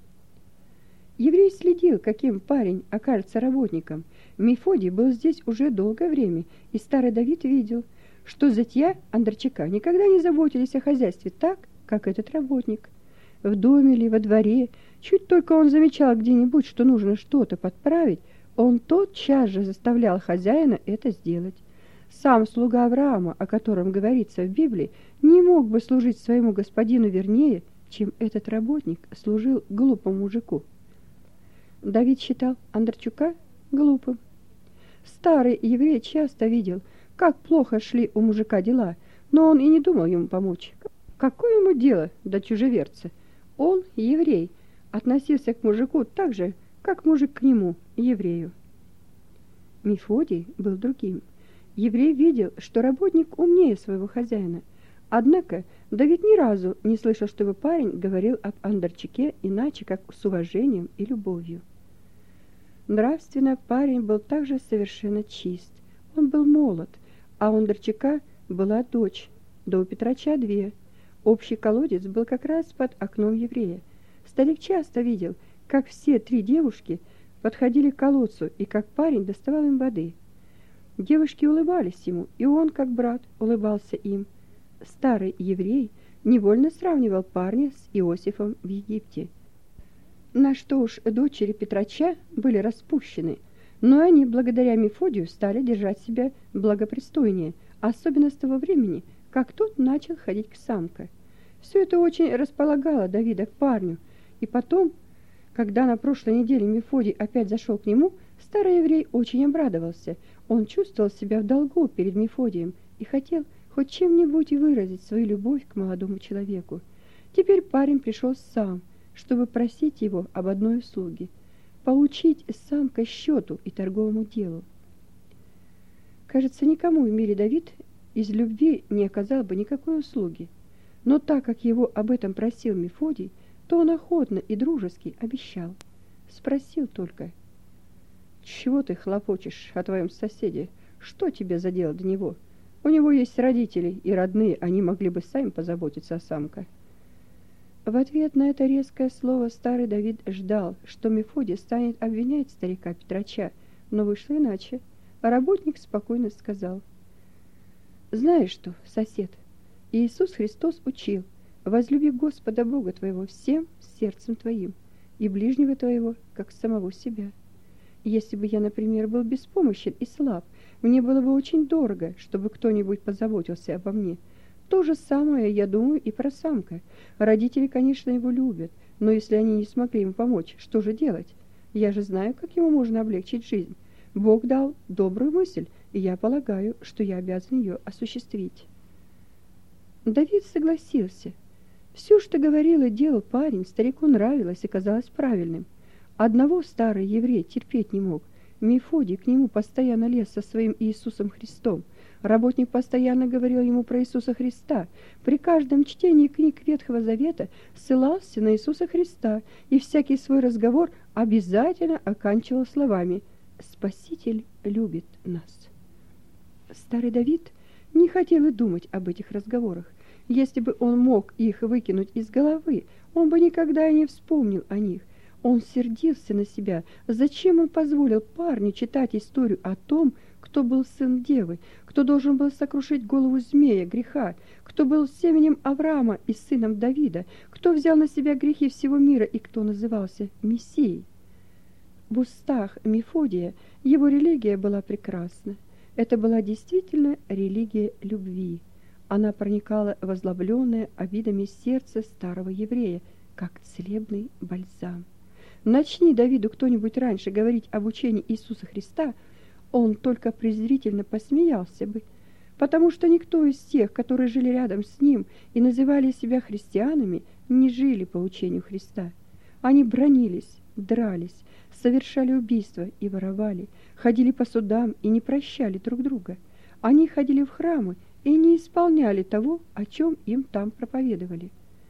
Еврей следил, каким парень окажется работником. Мефодий был здесь уже долгое время, и старый Давид видел, что зятья Андарчака никогда не заботились о хозяйстве так, как этот работник. В доме или во дворе, чуть только он замечал где-нибудь, что нужно что-то подправить, он тотчас же заставлял хозяина это сделать. Сам слуга Авраама, о котором говорится в Библии, не мог бы служить своему господину вернее, чем этот работник служил глупому мужику. Давид считал Андарчука глупым. Старый еврей часто видел, как плохо шли у мужика дела, но он и не думал ему помочь. Какое ему дело до чужеверца? Он, еврей, относился к мужику так же, как мужик к нему, еврею. Мефодий был другим. Еврей видел, что работник умнее своего хозяина. Однако Давид ни разу не слышал, чтобы парень говорил об Андарчуке иначе, как с уважением и любовью. Нравственно парень был также совершенно чист. Он был молод, а у Андарчука была дочь, да у Петрача две. Общий колодец был как раз под окном еврея. Старик часто видел, как все три девушки подходили к колодцу и как парень доставал им воды. Девушки улыбались ему, и он, как брат, улыбался им. Старый еврей невольно сравнивал парня с Иосифом в Египте. На что уж дочери Петрача были распущены, но они благодаря Мефодию стали держать себя благопристойнее, особенно с того времени, как тот начал ходить к самке. Все это очень располагало Давида к парню, и потом, когда на прошлой неделе Мефодий опять зашел к нему, старый еврей очень обрадовался. Он чувствовал себя в долгу перед Мефодием и хотел хоть чем-нибудь выразить свою любовь к молодому человеку. Теперь парень пришел сам, чтобы просить его об одной услуге – получить сам ко счету и торговому делу. Кажется, никому в мире Давид из любви не оказал бы никакой услуги, но так как его об этом просил Мефодий, то он охотно и дружески обещал. Спросил только: «Чего ты хлопочешь о твоем соседе? Что тебе за дело до него? У него есть родители и родные, они могли бы сами позаботиться о самке». В ответ на это резкое слово старый Давид ждал, что Мефодий станет обвинять старика Петрача, но вышло иначе. Работник спокойно сказал: «Знаешь что, сосед, Иисус Христос учил: возлюби Господа Бога твоего всем сердцем твоим и ближнего твоего, как самого себя. Если бы я, например, был беспомощен и слаб, мне было бы очень дорого, чтобы кто-нибудь позаботился обо мне. То же самое, я думаю, и про самка. Родители, конечно, его любят, но если они не смогли ему помочь, что же делать? Я же знаю, как ему можно облегчить жизнь. Бог дал добрую мысль, и я полагаю, что я обязан ее осуществить». Давид согласился. Все, что говорил и делал парень, старику нравилось и казалось правильным. Одного старый еврей терпеть не мог. Мефодий к нему постоянно лез со своим Иисусом Христом. Работник постоянно говорил ему про Иисуса Христа. При каждом чтении книг Ветхого Завета ссылался на Иисуса Христа, и всякий свой разговор обязательно оканчивал словами: «Спаситель любит нас». Старый Давид не хотел и думать об этих разговорах. Если бы он мог их выкинуть из головы, он бы никогда и не вспомнил о них. Он сердился на себя. Зачем он позволил парню читать историю о том, кто был сын девы, кто должен был сокрушить голову змея, греха, кто был семенем Авраама и сыном Давида, кто взял на себя грехи всего мира и кто назывался Мессией? В устах Мефодия его религия была прекрасна. Это была действительно религия любви. Она проникала в озлобленное обидами сердце старого еврея, как целебный бальзам. Начни Давиду кто-нибудь раньше говорить об учении Иисуса Христа, он только презрительно посмеялся бы, потому что никто из тех, которые жили рядом с ним и называли себя христианами, не жили по учению Христа. Они бранились, дрались, совершали убийства и воровали, ходили по судам и не прощали друг друга. Они ходили в храмы и не исполняли того, о чем им там проповедовали.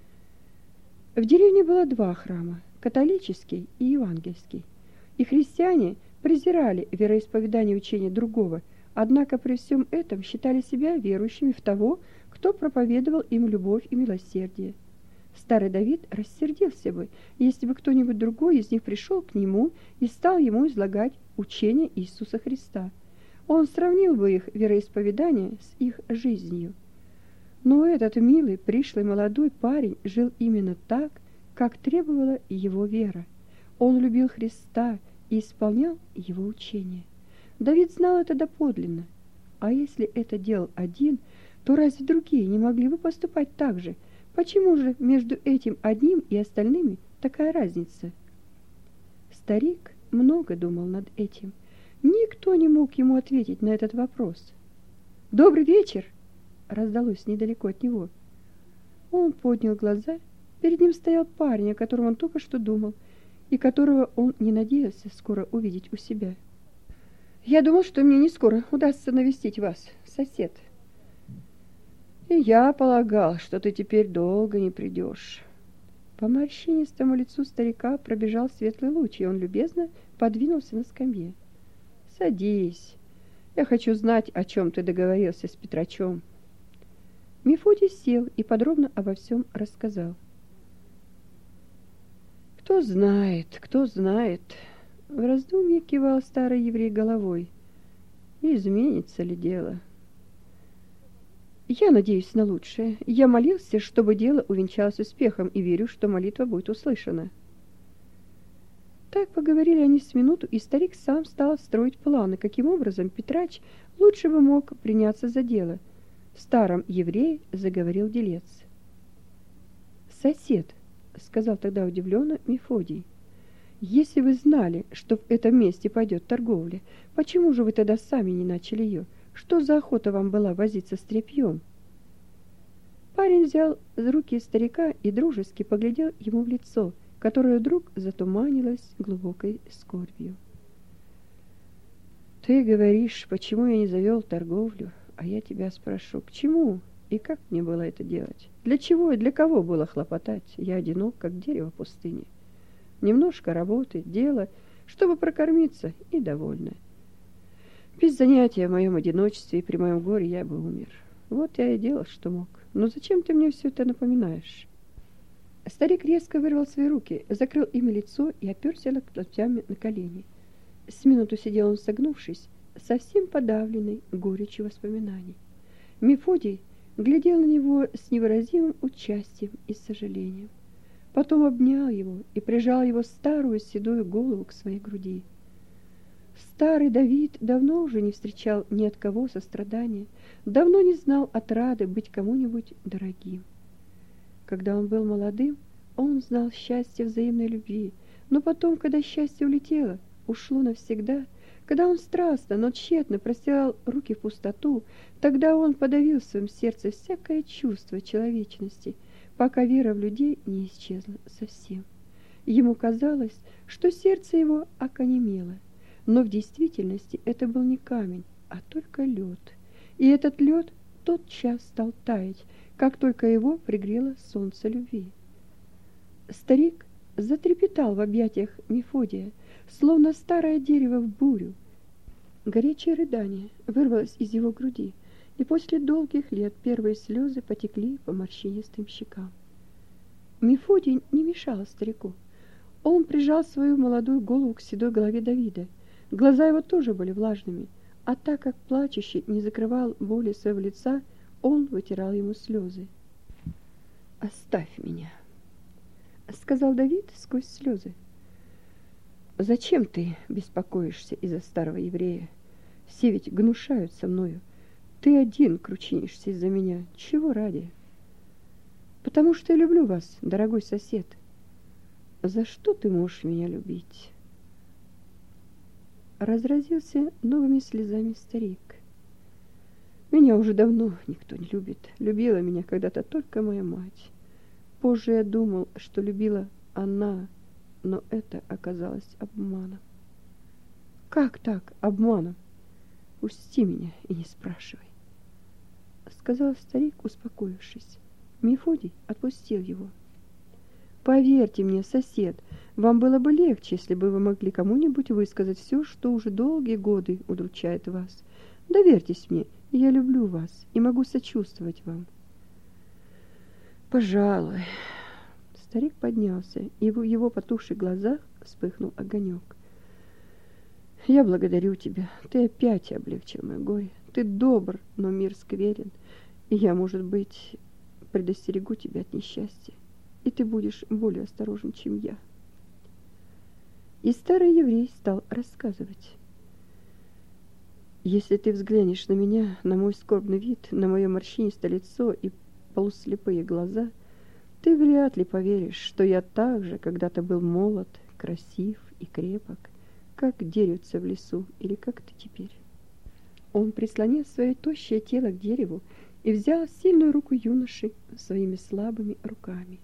В деревне было два храма – католический и евангельский, и христиане презирали вероисповедание учения другого, однако при всем этом считали себя верующими в того, кто проповедовал им любовь и милосердие. Старый Давид рассердился бы, если бы кто-нибудь другой из них пришел к нему и стал ему излагать учение Иисуса Христа. Он сравнил бы их вероисповедание с их жизнью. Но этот милый, пришлый молодой парень жил именно так, как требовала его вера. Он любил Христа и исполнял его учение. Давид знал это доподлинно. А если это делал один, то разве другие не могли бы поступать так же? Почему же между этим одним и остальными такая разница? Старик много думал над этим. Никто не мог ему ответить на этот вопрос. «Добрый вечер!» раздалось недалеко от него. Он поднял глаза. Перед ним стоял парень, о котором он только что думал, и которого он не надеялся скоро увидеть у себя. «Я думал, что мне не скоро удастся навестить вас, сосед». «И я полагал, что ты теперь долго не придешь». По морщинистому лицу старика пробежал светлый луч, и он любезно подвинулся на скамье. «Садись. Я хочу знать, о чем ты договорился с Петрачом». Мефодий сел и подробно обо всем рассказал. «Кто знает, кто знает», — в раздумье кивал старый еврей головой. «Изменится ли дело?» «Я надеюсь на лучшее. Я молился, чтобы дело увенчалось успехом, и верю, что молитва будет услышана». Так поговорили они с минуту, и старик сам стал строить планы, каким образом Петрач лучше бы мог приняться за дело. В старом еврее заговорил делец. «Сосед», — сказал тогда удивленно Мефодий, — «если вы знали, что в этом месте пойдет торговля, почему же вы тогда сами не начали ее? Что за охота вам была возиться с тряпьем?» Парень взял с руки старика и дружески поглядел ему в лицо, которое вдруг затуманилось глубокой скорбью. «Ты говоришь, почему я не завел торговлю, а я тебя спрошу, к чему и как мне было это делать? Для чего и для кого было хлопотать? Я одинок, как дерево в пустыне. Немножко работы, дела, чтобы прокормиться, и довольна. Без занятия в моем одиночестве и при моем горе я бы умер. Вот я и делал, что мог. Но зачем ты мне все это напоминаешь?» Старик резко вырвал свои руки, закрыл ими лицо и оперся локтями на колени. С минуту сидел он согнувшись, совсем подавленный горечью воспоминаний. Мефодий глядел на него с невыразимым участием и сожалением. Потом обнял его и прижал его старую седую голову к своей груди. Старый Давид давно уже не встречал ни от кого сострадания, давно не знал отрады быть кому-нибудь дорогим. Когда он был молодым, он знал счастье взаимной любви, но потом, когда счастье улетело, ушло навсегда, когда он страстно, но тщетно простирал руки в пустоту, тогда он подавил в своем сердце всякое чувство человечности, пока вера в людей не исчезла совсем. Ему казалось, что сердце его окаменело, но в действительности это был не камень, а только лед. И этот лед тотчас стал таять, как только его пригрело солнце любви. Старик затрепетал в объятиях Мефодия, словно старое дерево в бурю. Горячее рыдание вырвалось из его груди, и после долгих лет первые слезы потекли по морщинистым щекам. Мефодий не мешал старику. Он прижал свою молодую голову к седой голове Давида. Глаза его тоже были влажными, а так как плачущий не закрывал боли своего лица, он вытирал ему слезы. «Оставь меня», — сказал Давид сквозь слезы. «Зачем ты беспокоишься из-за старого еврея? Все ведь гнушаются мною. Ты один кручинишься из-за меня. Чего ради?» «Потому что я люблю вас, дорогой сосед». «За что ты можешь меня любить?» Разразился новыми слезами старик. «Меня уже давно никто не любит. Любила меня когда-то только моя мать. Позже я думал, что любила она, но это оказалось обманом». «Как так, обманом? Пусти меня и не спрашивай», — сказал старик, успокоившись. Мефодий отпустил его. «Поверьте мне, сосед, вам было бы легче, если бы вы могли кому-нибудь высказать все, что уже долгие годы удручает вас. Доверьтесь мне, я люблю вас и могу сочувствовать вам. Пожалуй. Старик поднялся, и в его потухших глазах вспыхнул огонек. Я благодарю тебя. Ты опять облегчил мое горе. Ты добр, но мир скверен. И я, может быть, предостерегу тебя от несчастья. И ты будешь более осторожен, чем я. И старый еврей стал рассказывать. Если ты взглянешь на меня, на мой скорбный вид, на мое морщинистое лицо и полуслепые глаза, ты вряд ли поверишь, что я также когда-то был молод, красив и крепок, как деревце в лесу, или как ты теперь. Он прислонил свое тощее тело к дереву и взял сильную руку юноши своими слабыми руками.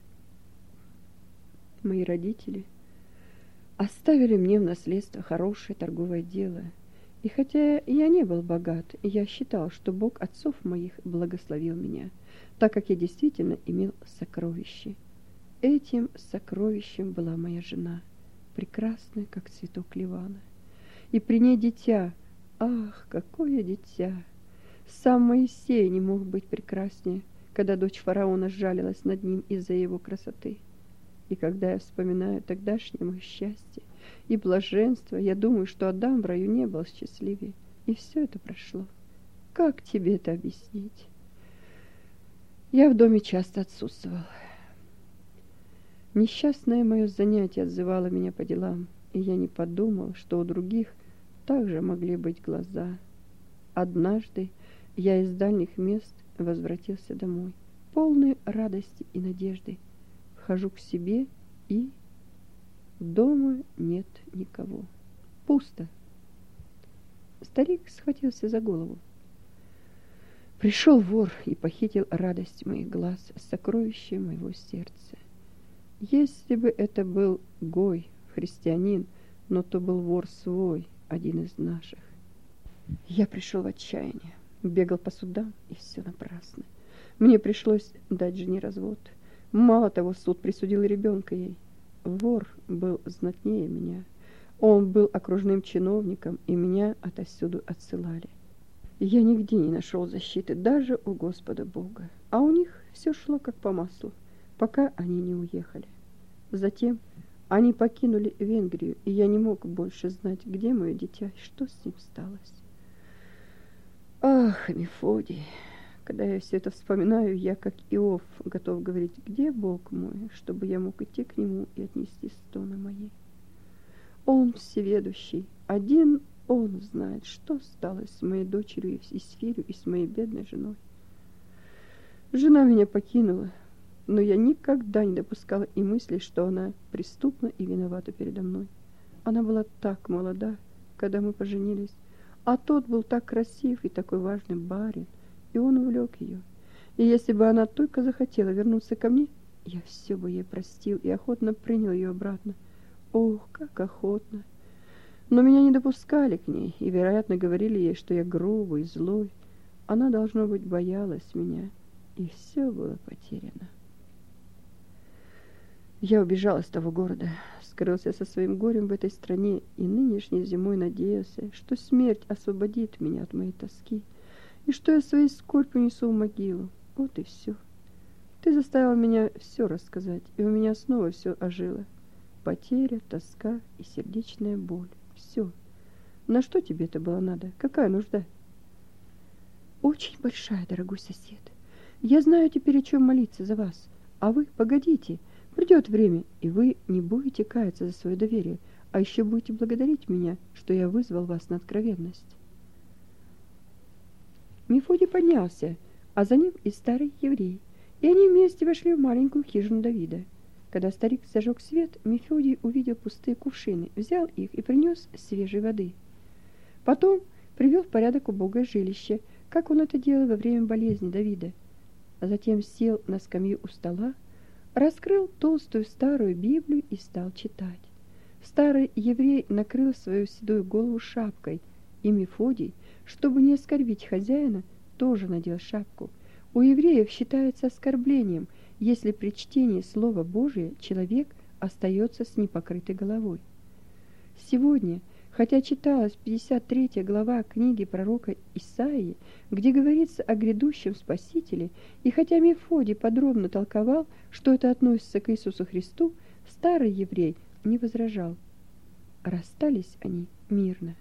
Мои родители оставили мне в наследство хорошее торговое дело, и хотя я не был богат, я считал, что Бог отцов моих благословил меня, так как я действительно имел сокровище. Этим сокровищем была моя жена, прекрасная, как цветок Ливана. И при ней дитя, ах, какое дитя! Сам Моисей не мог быть прекраснее, когда дочь фараона сжалилась над ним из-за его красоты. И когда я вспоминаю тогдашнее мое счастье и блаженство, я думаю, что Адам в раю не был счастливее, и все это прошло. Как тебе это объяснить? Я в доме часто отсутствовал. Несчастное мое занятие отзывало меня по делам, и я не подумал, что у других также могли быть глаза. Однажды я из дальних мест возвратился домой, полный радости и надежды. Вхожу к себе, и дома нет никого. Пусто. Старик схватился за голову. Пришел вор и похитил радость моих глаз, сокровище моего сердца. Если бы это был гой, христианин, но то был вор свой, один из наших. Я пришел в отчаяние, бегал по судам, и все напрасно. Мне пришлось дать жене развод. Мало того, суд присудил ребенка ей. Вор был знатнее меня. Он был окружным чиновником, и меня отовсюду отсылали. Я нигде не нашел защиты, даже у Господа Бога. А у них все шло как по маслу, пока они не уехали. Затем они покинули Венгрию, и я не мог больше знать, где мое дитя и что с ним сталось. Ах, Мефодий! Когда я все это вспоминаю, я, как Иов, готов говорить, где Бог мой, чтобы я мог идти к нему и отнести стоны мои. Он всеведущий, один он знает, что стало с моей дочерью Исфирью и с моей бедной женой. Жена меня покинула, но я никогда не допускала и мысли, что она преступна и виновата передо мной. Она была так молода, когда мы поженились, а тот был так красив и такой важный барин, и он увлек ее. И если бы она только захотела вернуться ко мне, я все бы ей простил и охотно принял ее обратно. Ох, как охотно! Но меня не допускали к ней, и, вероятно, говорили ей, что я грубый, злой. Она, должно быть, боялась меня, и все было потеряно. Я убежал из того города, скрылся со своим горем в этой стране, и нынешней зимой надеялся, что смерть освободит меня от моей тоски, и что я своей скорбью несу в могилу. Вот и все. Ты заставил меня все рассказать, и у меня снова все ожило. Потеря, тоска и сердечная боль. Все. На что тебе это было надо? Какая нужда? Очень большая, дорогой сосед. Я знаю теперь, о чем молиться за вас. А вы, погодите, придет время, и вы не будете каяться за свое доверие, а еще будете благодарить меня, что я вызвал вас на откровенность. Мефодий поднялся, а за ним и старый еврей, и они вместе вошли в маленькую хижину Давида. Когда старик зажег свет, Мефодий увидел пустые кувшины, взял их и принес свежей воды. Потом привел в порядок убогое жилище, как он это делал во время болезни Давида. А затем сел на скамью у стола, раскрыл толстую старую Библию и стал читать. Старый еврей накрыл свою седую голову шапкой, и Мефодий, чтобы не оскорбить хозяина, тоже надел шапку. У евреев считается оскорблением, если при чтении Слова Божия человек остается с непокрытой головой. Сегодня, Хотя читалась пятьдесят третья глава книги пророка Исаии, где говорится о грядущем Спасителе, и хотя Мефодий подробно толковал, что это относится к Иисусу Христу, старый еврей не возражал. Расстались они мирно.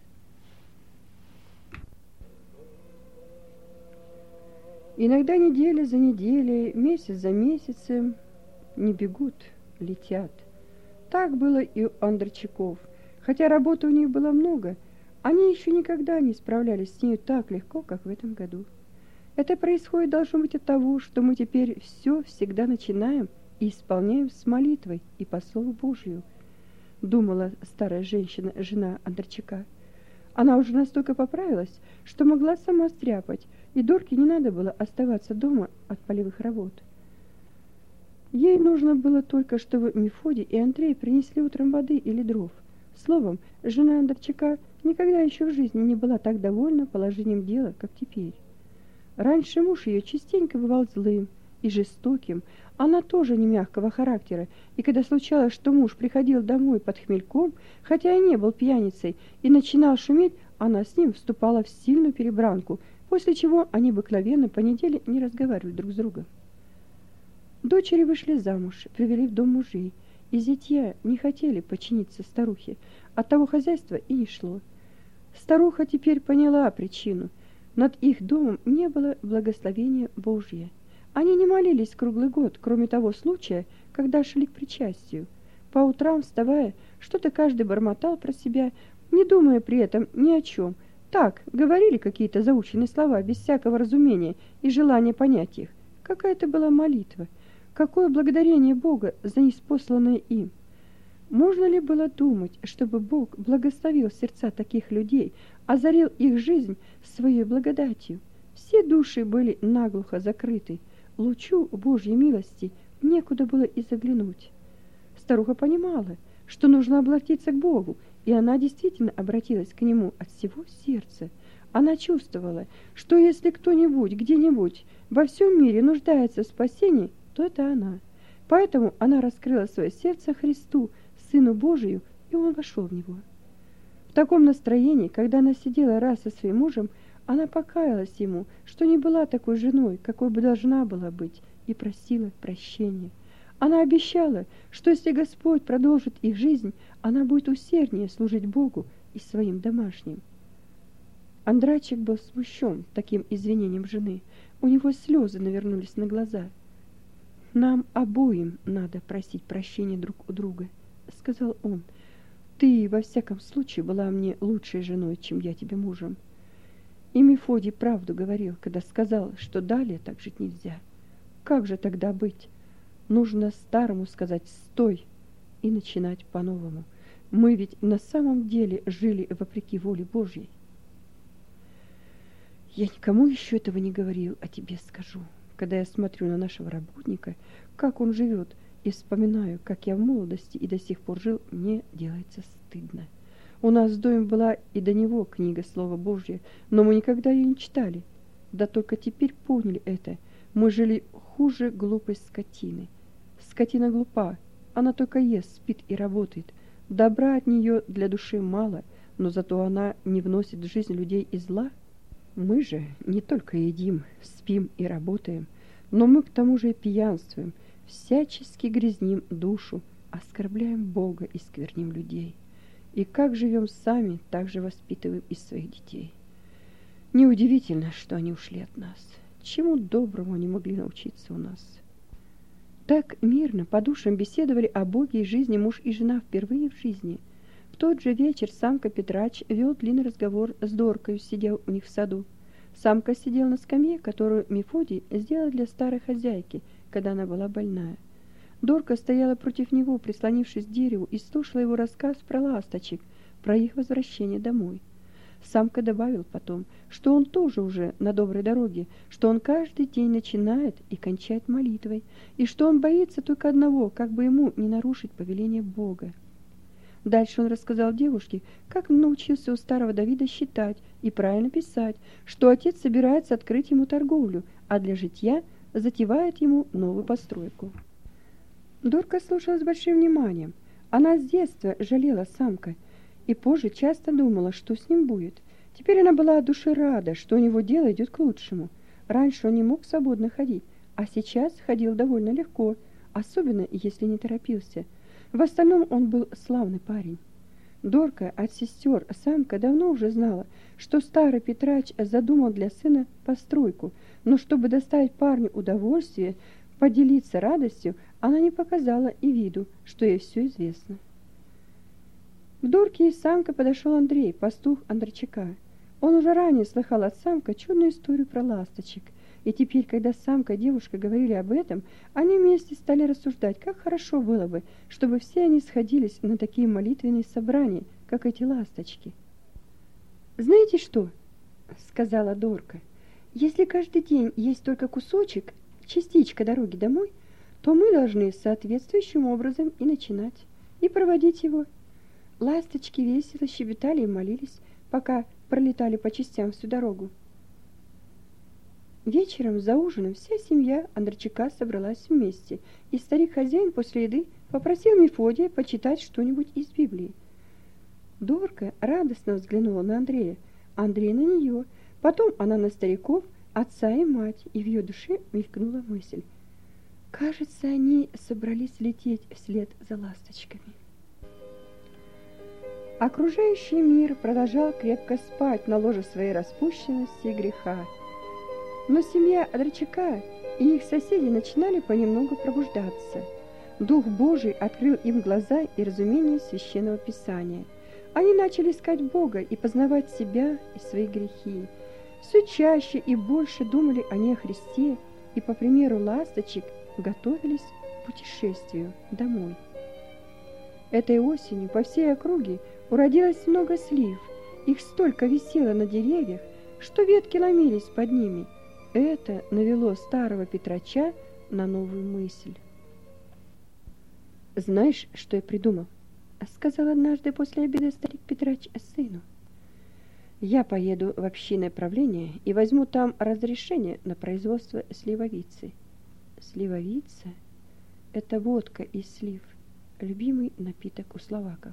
Иногда неделя за неделей, месяц за месяцем не бегут, летят. Так было и у Андрчаков. Хотя работы у них было много, они еще никогда не справлялись с ней так легко, как в этом году. Это происходит, должно быть, от того, что мы теперь все всегда начинаем и исполняем с молитвой и по Слову Божию, думала старая женщина, жена Андрчака. Она уже настолько поправилась, что могла сама стряпать, и Дорке не надо было оставаться дома от полевых работ. Ей нужно было только, чтобы Мефодий и Андрей принесли утром воды или дров. Словом, жена Андрчака никогда еще в жизни не была так довольна положением дела, как теперь. Раньше муж ее частенько бывал злым и жестоким, она тоже не мягкого характера, и когда случалось, что муж приходил домой под хмельком, хотя и не был пьяницей, и начинал шуметь, она с ним вступала в сильную перебранку, после чего они обыкновенно по неделе не разговаривали друг с другом. Дочери вышли замуж, привели в дом мужей, и зятья не хотели подчиниться старухе, оттого хозяйство и не шло. Старуха теперь поняла причину. Над их домом не было благословения Божия. Они не молились круглый год, кроме того случая, когда шли к причастию. По утрам, вставая, что-то каждый бормотал про себя, не думая при этом ни о чем. Так, говорили какие-то заученные слова, без всякого разумения и желания понять их. Какая-то была молитва. Какое благодарение Бога за ниспосланное им. Можно ли было думать, чтобы Бог благословил сердца таких людей, озарил их жизнь своей благодатью? Все души были наглухо закрыты. Лучу Божьей милости некуда было и заглянуть. Старуха понимала, что нужно обратиться к Богу, и она действительно обратилась к Нему от всего сердца. Она чувствовала, что если кто-нибудь где-нибудь во всем мире нуждается в спасении, то это она. Поэтому она раскрыла свое сердце Христу, Сыну Божию, и Он вошел в него. В таком настроении, когда она сидела раз со своим мужем, она покаялась ему, что не была такой женой, какой бы должна была быть, и просила прощения. Она обещала, что если Господь продолжит их жизнь, она будет усерднее служить Богу и своим домашним. Андрачик был смущен таким извинением жены. У него слезы навернулись на глаза. «Нам обоим надо просить прощения друг у друга», — сказал он. «Ты, во всяком случае, была мне лучшей женой, чем я тебе мужем». И Мефодий правду говорил, когда сказал, что далее так жить нельзя. Как же тогда быть? Нужно старому сказать «стой» и начинать по-новому. Мы ведь на самом деле жили вопреки воле Божьей. Я никому еще этого не говорил, а тебе скажу. Когда я смотрю на нашего работника, как он живет, и вспоминаю, как я в молодости и до сих пор жил, мне делается стыдно. У нас в доме была и до него книга Слова Божье, но мы никогда ее не читали. Да только теперь поняли это. Мы жили хуже глупой скотины. Скотина глупа, она только ест, спит и работает. Добра от нее для души мало, но зато она не вносит в жизнь людей и зла. Мы же не только едим, спим и работаем, но мы к тому же и пьянствуем, всячески грязним душу, оскорбляем Бога и скверним людей. И как живем сами, так же воспитываем и своих детей. Неудивительно, что они ушли от нас. Чему доброму они могли научиться у нас? Так мирно по душам беседовали о Боге и жизни муж и жена впервые в жизни. В тот же вечер самка Петрач вел длинный разговор с Доркой, сидя у них в саду. Самка сидела на скамье, которую Мефодий сделал для старой хозяйки, когда она была больная. Дорка стояла против него, прислонившись к дереву, и слушала его рассказ про ласточек, про их возвращение домой. Самка добавил потом, что он тоже уже на доброй дороге, что он каждый день начинает и кончает молитвой, и что он боится только одного, как бы ему не нарушить повеление Бога. Дальше он рассказал девушке, как научился у старого Давида считать и правильно писать, что отец собирается открыть ему торговлю, а для житья затевает ему новую постройку. Дорка слушала с большим вниманием. Она с детства жалела самка, и позже часто думала, что с ним будет. Теперь она была от души рада, что у него дело идет к лучшему. Раньше он не мог свободно ходить, а сейчас ходил довольно легко, особенно если не торопился. В остальном он был славный парень. Дорка от сестер Самка давно уже знала, что старый Петрач задумал для сына постройку, но чтобы доставить парню удовольствие, поделиться радостью, она не показала и виду, что ей все известно. К Дорке и Самке подошел Андрей, пастух Андрейчака. Он уже ранее слыхал от Самка чудную историю про ласточек, и теперь, когда Самка и девушка говорили об этом, они вместе стали рассуждать, как хорошо было бы, чтобы все они сходились на такие молитвенные собрания, как эти ласточки. «Знаете что?» — сказала Дорка. «Если каждый день есть только кусочек, частичка дороги домой, то мы должны соответствующим образом и начинать, и проводить его». Ласточки весело щебетали и молились, пока пролетали по частям всю дорогу. Вечером за ужином вся семья Андрейчака собралась вместе, и старик-хозяин после еды попросил Мефодия почитать что-нибудь из Библии. Дорка радостно взглянула на Андрея, Андрей на нее, потом она на стариков, отца и мать, и в ее душе мелькнула мысль. Кажется, они собрались лететь вслед за ласточками. Окружающий мир продолжал крепко спать на ложе своей распущенности и греха. Но семья Андрейчака и их соседи начинали понемногу пробуждаться. Дух Божий открыл им глаза и разумение Священного Писания. Они начали искать Бога и познавать себя и свои грехи. Все чаще и больше думали они о Христе и, по примеру ласточек, готовились к путешествию домой. Этой осенью по всей округе уродилось много слив. Их столько висело на деревьях, что ветки ломились под ними. Это навело старого Петрача на новую мысль. «Знаешь, что я придумал?» — сказал однажды после обеда старик Петрач сыну. «Я поеду в общинное правление и возьму там разрешение на производство сливовицы». Сливовица — это водка из слив, любимый напиток у словаков.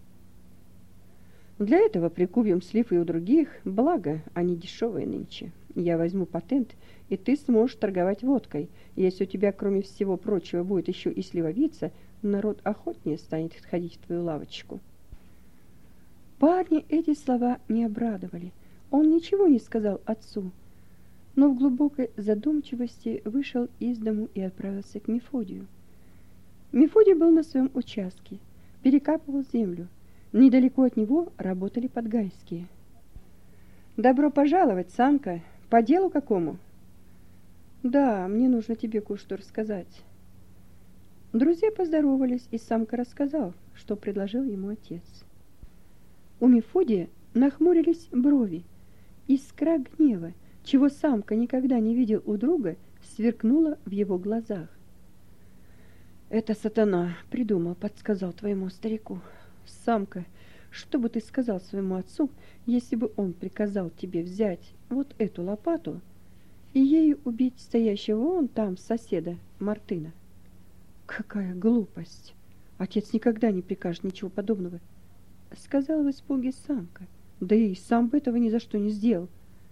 Для этого прикупим слив и у других, благо они дешевые нынче. Я возьму патент, и ты сможешь торговать водкой. Если у тебя, кроме всего прочего, будет еще и сливовица, народ охотнее станет ходить в твою лавочку. Парня эти слова не обрадовали. Он ничего не сказал отцу, но в глубокой задумчивости вышел из дому и отправился к Мефодию. Мефодий был на своем участке, перекапывал землю. Недалеко от него работали подгайские. «Добро пожаловать, Самка! По делу какому?» «Да, мне нужно тебе кое-что рассказать». Друзья поздоровались, и Самка рассказал, что предложил ему отец. У Мефодия нахмурились брови. Искра гнева, чего Самка никогда не видел у друга, сверкнула в его глазах. «Это сатана придумал, подсказал твоему старику. Самка, что бы ты сказал своему отцу, если бы он приказал тебе взять вот эту лопату и ею убить стоящего вон там соседа Мартына?» «Какая глупость! Отец никогда не прикажет ничего подобного», — сказала в испуге Самка. «Да и сам бы этого ни за что не сделал».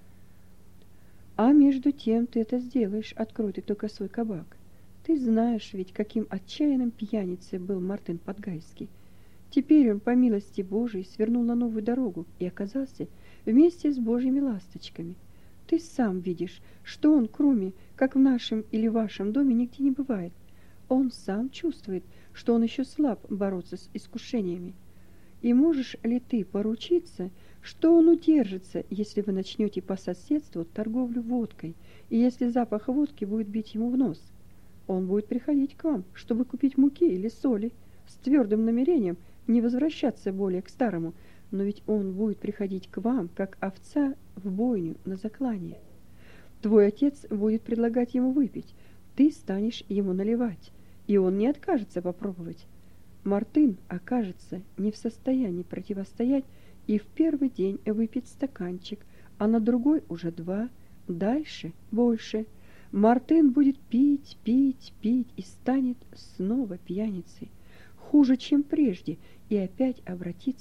«А между тем ты это сделаешь, открой ты только свой кабак. Ты знаешь ведь, каким отчаянным пьяницей был Мартын Подгайский. Теперь он, по милости Божией, свернул на новую дорогу и оказался вместе с божьими ласточками. Ты сам видишь, что он, кроме как в нашем или вашем доме, нигде не бывает. Он сам чувствует, что он еще слаб бороться с искушениями. И можешь ли ты поручиться, что он удержится, если вы начнете по соседству торговлю водкой, и если запах водки будет бить ему в нос? Он будет приходить к вам, чтобы купить муки или соли, с твердым намерением не возвращаться более к старому, но ведь он будет приходить к вам, как овца в бойню на заклание. Твой отец будет предлагать ему выпить, ты станешь ему наливать, и он не откажется попробовать. Мартын окажется не в состоянии противостоять и в первый день выпить стаканчик, а на другой уже два, дальше больше. Мартын будет пить, пить, пить и станет снова пьяницей, хуже, чем прежде, и опять обратится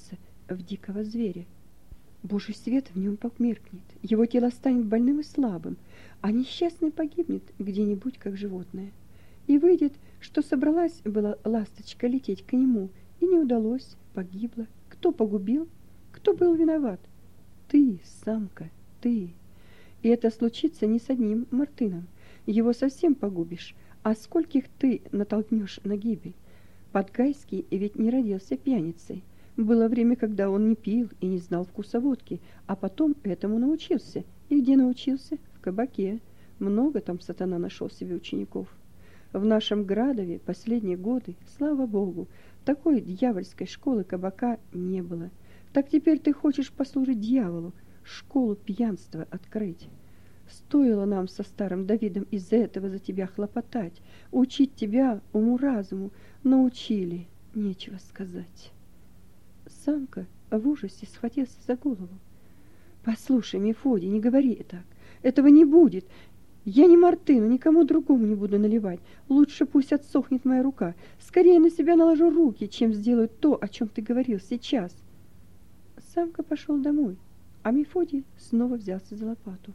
в дикого зверя. Божий свет в нем померкнет, его тело станет больным и слабым, а несчастный погибнет где-нибудь, как животное. И выйдет, что собралась была ласточка лететь к нему, и не удалось, погибла. Кто погубил? Кто был виноват? Ты, самка, ты. И это случится не с одним Мартыном. Его совсем погубишь, а скольких ты натолкнешь на гибель. Подгайский ведь не родился пьяницей. Было время, когда он не пил и не знал вкуса водки, а потом этому научился. И где научился? В кабаке. Много там сатана нашел себе учеников. В нашем Градове последние годы, слава Богу, такой дьявольской школы кабака не было. Так теперь ты хочешь послужить дьяволу, школу пьянства открыть. Стоило нам со старым Давидом из-за этого за тебя хлопотать, учить тебя уму-разуму, научили, нечего сказать. Самка в ужасе схватился за голову. Послушай, Мефодий, не говори так, этого не будет. Я ни Мартыну, никому другому не буду наливать. Лучше пусть отсохнет моя рука. Скорее на себя наложу руки, чем сделаю то, о чем ты говорил сейчас. Самка пошел домой, а Мефодий снова взялся за лопату.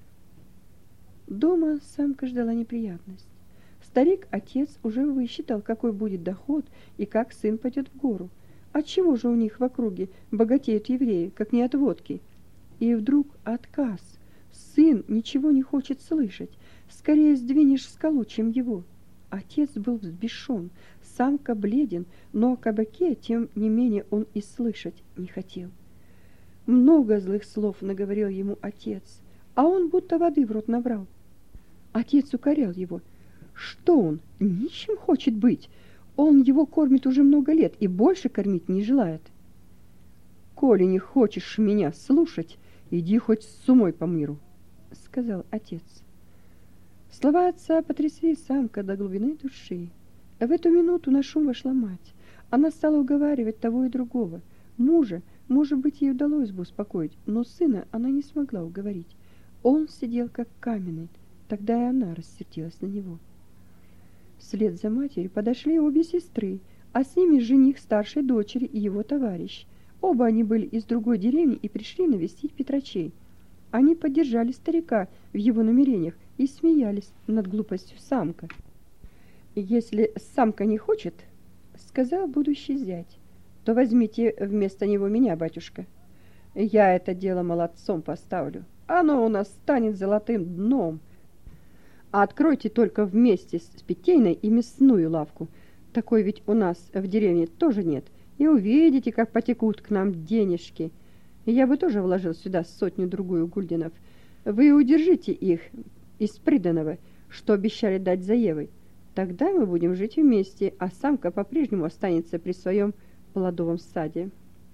Дома самка ждала неприятность. Старик-отец уже высчитал, какой будет доход и как сын пойдет в гору. Отчего же у них в округе богатеют евреи, как не от водки? И вдруг отказ. Сын ничего не хочет слышать. Скорее сдвинешь скалу, чем его. Отец был взбешен, самка бледен, но о кабаке, тем не менее, он и слышать не хотел. Много злых слов наговорил ему отец, а он будто воды в рот набрал. Отец укорял его. Что он, нищим хочет быть? Он его кормит уже много лет и больше кормить не желает. «Коли не хочешь меня слушать, иди хоть с умой по миру», — сказал отец. Слова отца потрясли самка до глубины души. В эту минуту на шум вошла мать. Она стала уговаривать того и другого. Мужа, может быть, ей удалось бы успокоить, но сына она не смогла уговорить. Он сидел как каменный. Тогда и она рассердилась на него. Вслед за матерью подошли обе сестры, а с ними жених старшей дочери и его товарищ. Оба они были из другой деревни и пришли навестить Петрачей. Они поддержали старика в его намерениях и смеялись над глупостью самка. «Если самка не хочет, — сказал будущий зять, — то возьмите вместо него меня, батюшка. Я это дело молодцом поставлю. Оно у нас станет золотым дном. А откройте только вместе с питейной и мясную лавку. Такой ведь у нас в деревне тоже нет. И увидите, как потекут к нам денежки. Я бы тоже вложил сюда сотню-другую гульденов. Вы удержите их из приданого, что обещали дать за Евой. Тогда мы будем жить вместе, а самка по-прежнему останется при своем плодовом саде».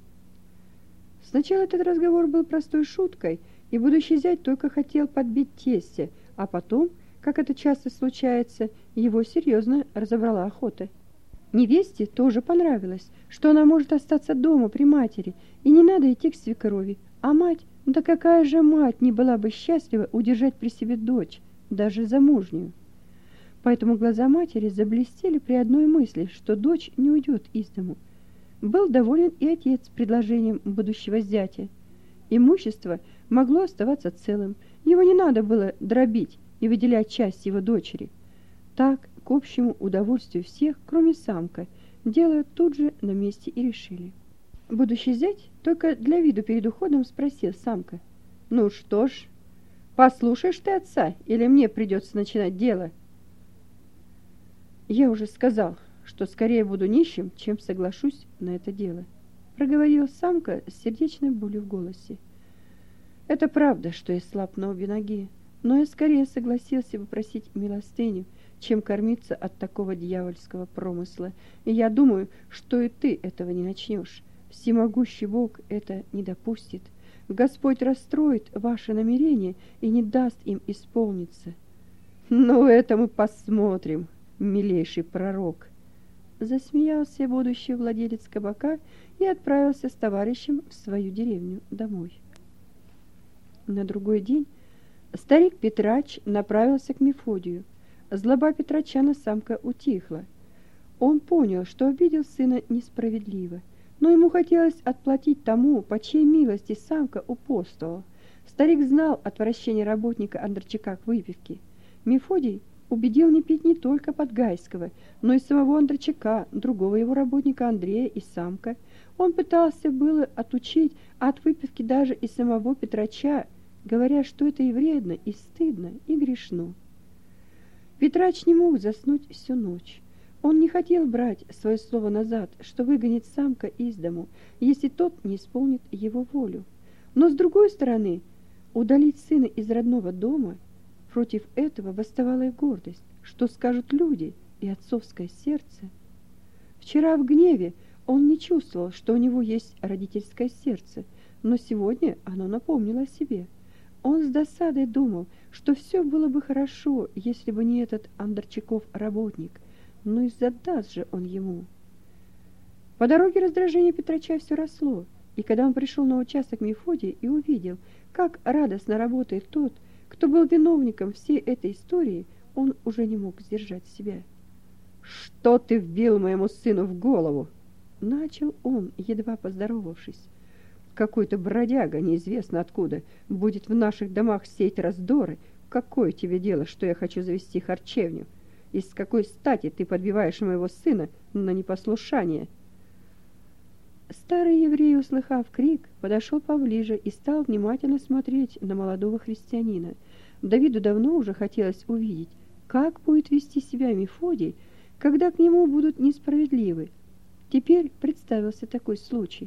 Сначала этот разговор был простой шуткой, и будущий зять только хотел подбить тестя, а потом, как это часто случается, его серьезно разобрала охота. Невесте тоже понравилось, что она может остаться дома при матери, и не надо идти к свекрови. А мать, да какая же мать не была бы счастлива удержать при себе дочь, даже замужнюю. Поэтому глаза матери заблестели при одной мысли, что дочь не уйдет из дому. Был доволен и отец предложением будущего зятя. Имущество могло оставаться целым, его не надо было дробить и выделять часть его дочери. Так, к общему удовольствию всех, кроме самка, дело тут же на месте и решили. Будущий зять только для виду перед уходом спросил самка: «Ну что ж, послушаешь ты отца, или мне придется начинать дело?» «Я уже сказал, что скорее буду нищим, чем соглашусь на это дело», — проговорила самка с сердечной болью в голосе. «Это правда, что я слаб на обе ноги, но я скорее согласился бы просить милостыню, чем кормиться от такого дьявольского промысла. И я думаю, что и ты этого не начнешь. Всемогущий Бог это не допустит. Господь расстроит ваши намерения и не даст им исполниться». «Ну, это мы посмотрим, милейший пророк», — засмеялся будущий владелец кабака и отправился с товарищем в свою деревню домой. На другой день старик Петрач направился к Мефодию. Злоба Петрача на самка утихла. Он понял, что обидел сына несправедливо, но ему хотелось отплатить тому, по чьей милости самка упорствовала. Старик знал отвращение работника Андрчака к выпивке. Мефодий убедил не пить не только Подгайского, но и самого Андрчака, другого его работника Андрея и самка. Он пытался было отучить от выпивки даже и самого Петрача, говоря, что это и вредно, и стыдно, и грешно. Петрач не мог заснуть всю ночь. Он не хотел брать свое слово назад, что выгонит самка из дому, если тот не исполнит его волю. Но с другой стороны, удалить сына из родного дома, против этого восставала и гордость, что скажут люди, и отцовское сердце. Вчера в гневе он не чувствовал, что у него есть родительское сердце, но сегодня оно напомнило о себе. Он с досадой думал, что все было бы хорошо, если бы не этот Андрчаков работник, но и задаст же он ему. По дороге раздражение Петрача все росло, и когда он пришел на участок Мефодия и увидел, как радостно работает тот, кто был виновником всей этой истории, он уже не мог сдержать себя. «Что ты вбил моему сыну в голову?» — начал он, едва поздоровавшись. «Какой-то бродяга, неизвестно откуда, будет в наших домах сеять раздоры. Какое тебе дело, что я хочу завести харчевню? И с какой стати ты подбиваешь моего сына на непослушание?» Старый еврей, услыхав крик, подошел поближе и стал внимательно смотреть на молодого христианина. Давиду давно уже хотелось увидеть, как будет вести себя Мефодий, когда к нему будут несправедливы. Теперь представился такой случай.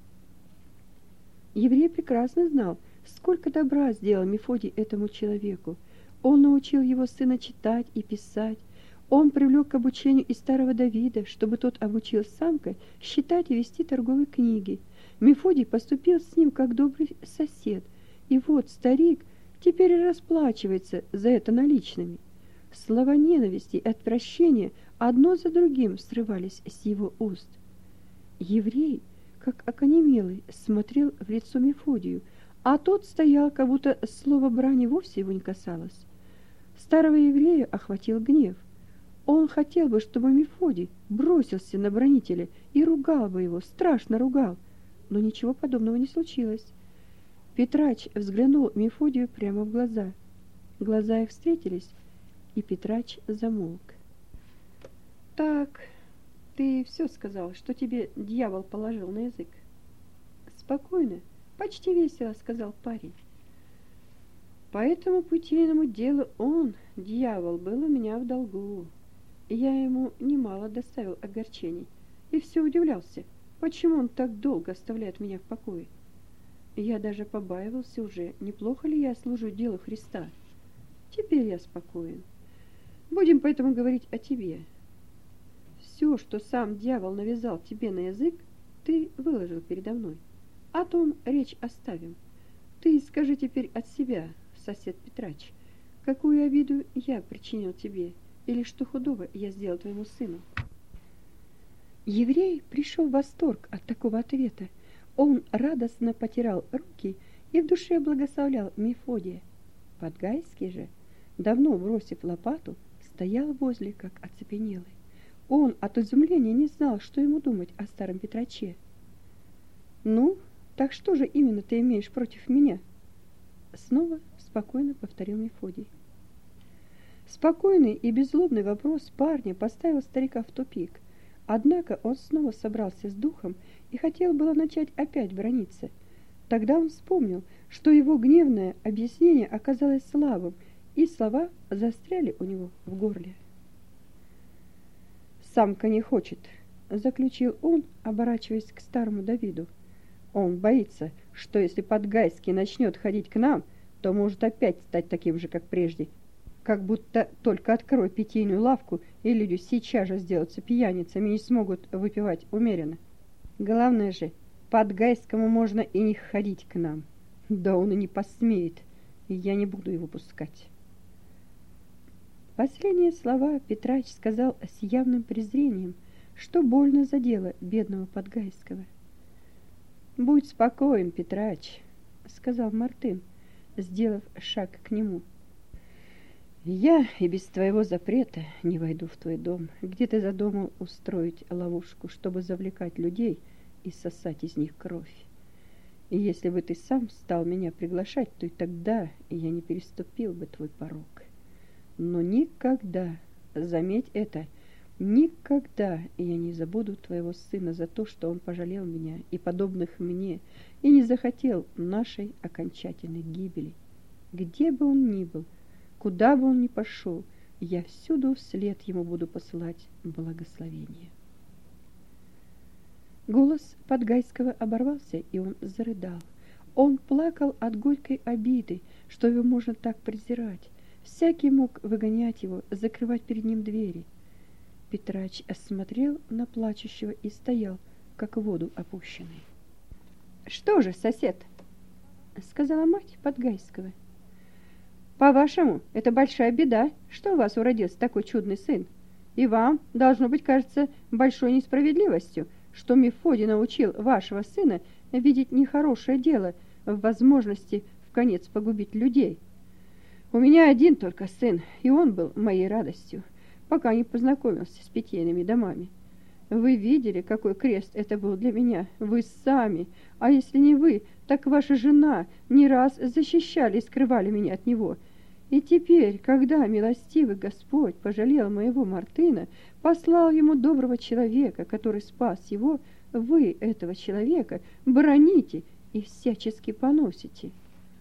Еврей прекрасно знал, сколько добра сделал Мефодий этому человеку. Он научил его сына читать и писать. Он привлек к обучению и старого Давида, чтобы тот обучил самка считать и вести торговые книги. Мефодий поступил с ним как добрый сосед. И вот старик теперь и расплачивается за это наличными. Слова ненависти и отвращения одно за другим срывались с его уст. Еврей, как оконемелый, смотрел в лицо Мефодию, а тот стоял, как будто слово брани вовсе его не касалось. Старого еврея охватил гнев. Он хотел бы, чтобы Мефодий бросился на бранителя и ругал бы его, страшно ругал, но ничего подобного не случилось. Петрач взглянул Мефодию прямо в глаза. Глаза их встретились, и Петрач замолк. «Так, ты все сказал, что тебе дьявол положил на язык?» «Спокойно, почти весело», — сказал парень. «По этому путейному делу он, дьявол, был у меня в долгу. И я ему немало доставил огорчений, и все удивлялся, почему он так долго оставляет меня в покое. Я даже побаивался уже, неплохо ли я служу делу Христа. Теперь я спокоен. Будем поэтому говорить о тебе. Все, что сам дьявол навязал тебе на язык, ты выложил передо мной. О том речь оставим. Ты скажи теперь от себя, сосед Петрач, какую обиду я причинил тебе, или что худого я сделал твоему сыну?» Еврей пришел в восторг от такого ответа. Он радостно потирал руки и в душе благословлял Мефодия. Подгайский же, давно бросив лопату, стоял возле, как оцепенелый. Он от изумления не знал, что ему думать о старом Петраче. «Ну, так что же именно ты имеешь против меня?» Снова спокойно повторил Мефодий. Спокойный и беззлобный вопрос парня поставил старика в тупик. Однако он снова собрался с духом и хотел было начать опять браниться. Тогда он вспомнил, что его гневное объяснение оказалось слабым, и слова застряли у него в горле. «Самка не хочет», — заключил он, оборачиваясь к старому Давиду. «Он боится, что если Подгайский начнет ходить к нам, то может опять стать таким же, как прежде. Как будто только открой питейную лавку, и люди сейчас же сделаются пьяницами и не смогут выпивать умеренно. Главное же, Подгайскому можно и не ходить к нам. Да он и не посмеет, и я не буду его пускать». Последние слова Петрач сказал с явным презрением, что больно задело бедного Подгайского. «Будь спокоен, Петрач», — сказал Мартын, сделав шаг к нему. «Я и без твоего запрета не войду в твой дом, где ты задумал устроить ловушку, чтобы завлекать людей и сосать из них кровь. И если бы ты сам стал меня приглашать, то и тогда я не переступил бы твой порог. Но никогда, заметь это, никогда я не забуду твоего сына за то, что он пожалел меня и подобных мне, и не захотел нашей окончательной гибели. Где бы он ни был, куда бы он ни пошел, я всюду вслед ему буду посылать благословение. Голос Подгайского оборвался, и он зарыдал. Он плакал от горькой обиды, что его можно так презирать. Всякий мог выгонять его, закрывать перед ним двери. Петрач осмотрел на плачущего и стоял, как в воду опущенный. «Что же, сосед?» — сказала мать Подгайского. «По-вашему, это большая беда, что у вас уродился такой чудный сын. И вам, должно быть, кажется большой несправедливостью, что Мефодий научил вашего сына видеть нехорошее дело в возможности вконец погубить людей. У меня один только сын, и он был моей радостью, пока не познакомился с питейными домами. Вы видели, какой крест это был для меня, вы сами, а если не вы, так ваша жена не раз защищали и скрывали меня от него. И теперь, когда милостивый Господь пожалел моего Мартына, послал ему доброго человека, который спас его, вы этого человека броните и всячески поносите.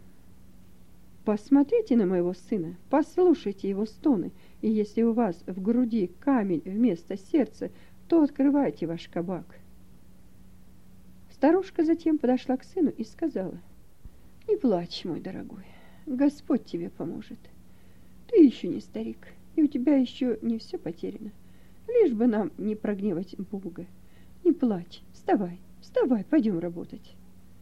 Посмотрите на моего сына, послушайте его стоны, и если у вас в груди камень вместо сердца, то открывайте ваш кабак». Старушка затем подошла к сыну и сказала: «Не плачь, мой дорогой, Господь тебе поможет. Ты еще не старик, и у тебя еще не все потеряно. Лишь бы нам не прогневать Бога. Не плачь, вставай, вставай, пойдем работать».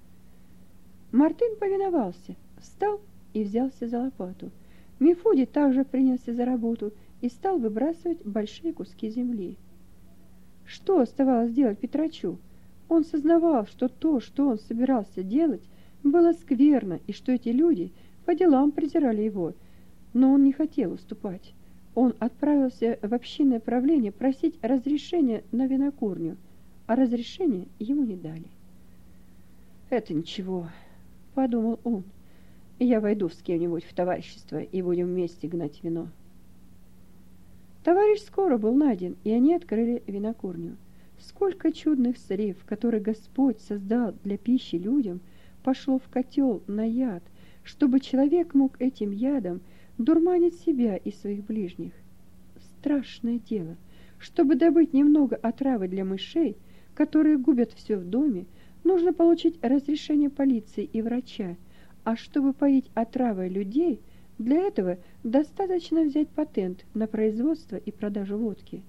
Мартын повиновался, встал и взялся за лопату. Мефодий также принялся за работу и стал выбрасывать большие куски земли. Что оставалось делать Петрачу? Он сознавал, что то, что он собирался делать, было скверно, и что эти люди по делам презирали его, но он не хотел уступать. Он отправился в общинное правление просить разрешения на винокурню, а разрешения ему не дали. «Это ничего», — подумал он, — «я войду с кем-нибудь в товарищество и будем вместе гнать вино». Товарищ скоро был найден, и они открыли винокурню. Сколько чудных средств, которые Господь создал для пищи людям, пошло в котел на яд, чтобы человек мог этим ядом дурманить себя и своих ближних. Страшное дело, чтобы добыть немного отравы для мышей, которые губят все в доме, нужно получить разрешение полиции и врача, а чтобы поить отравой людей, для этого достаточно взять патент на производство и продажу водки.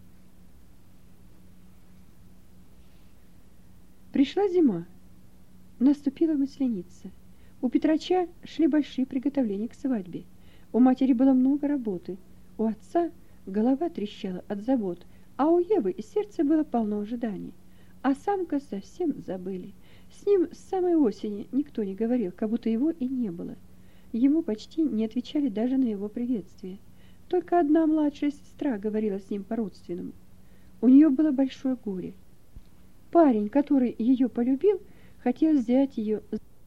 Пришла зима. Наступила Масленица. У Петрача шли большие приготовления к свадьбе. У матери было много работы. У отца голова трещала от забот, а у Евы и сердце было полно ожиданий. А самка совсем забыли. С ним с самой осени никто не говорил, как будто его и не было. Ему почти не отвечали даже на его приветствие. Только одна младшая сестра говорила с ним по-родственному. У нее было большое горе. Парень, который ее полюбил, хотел взять ее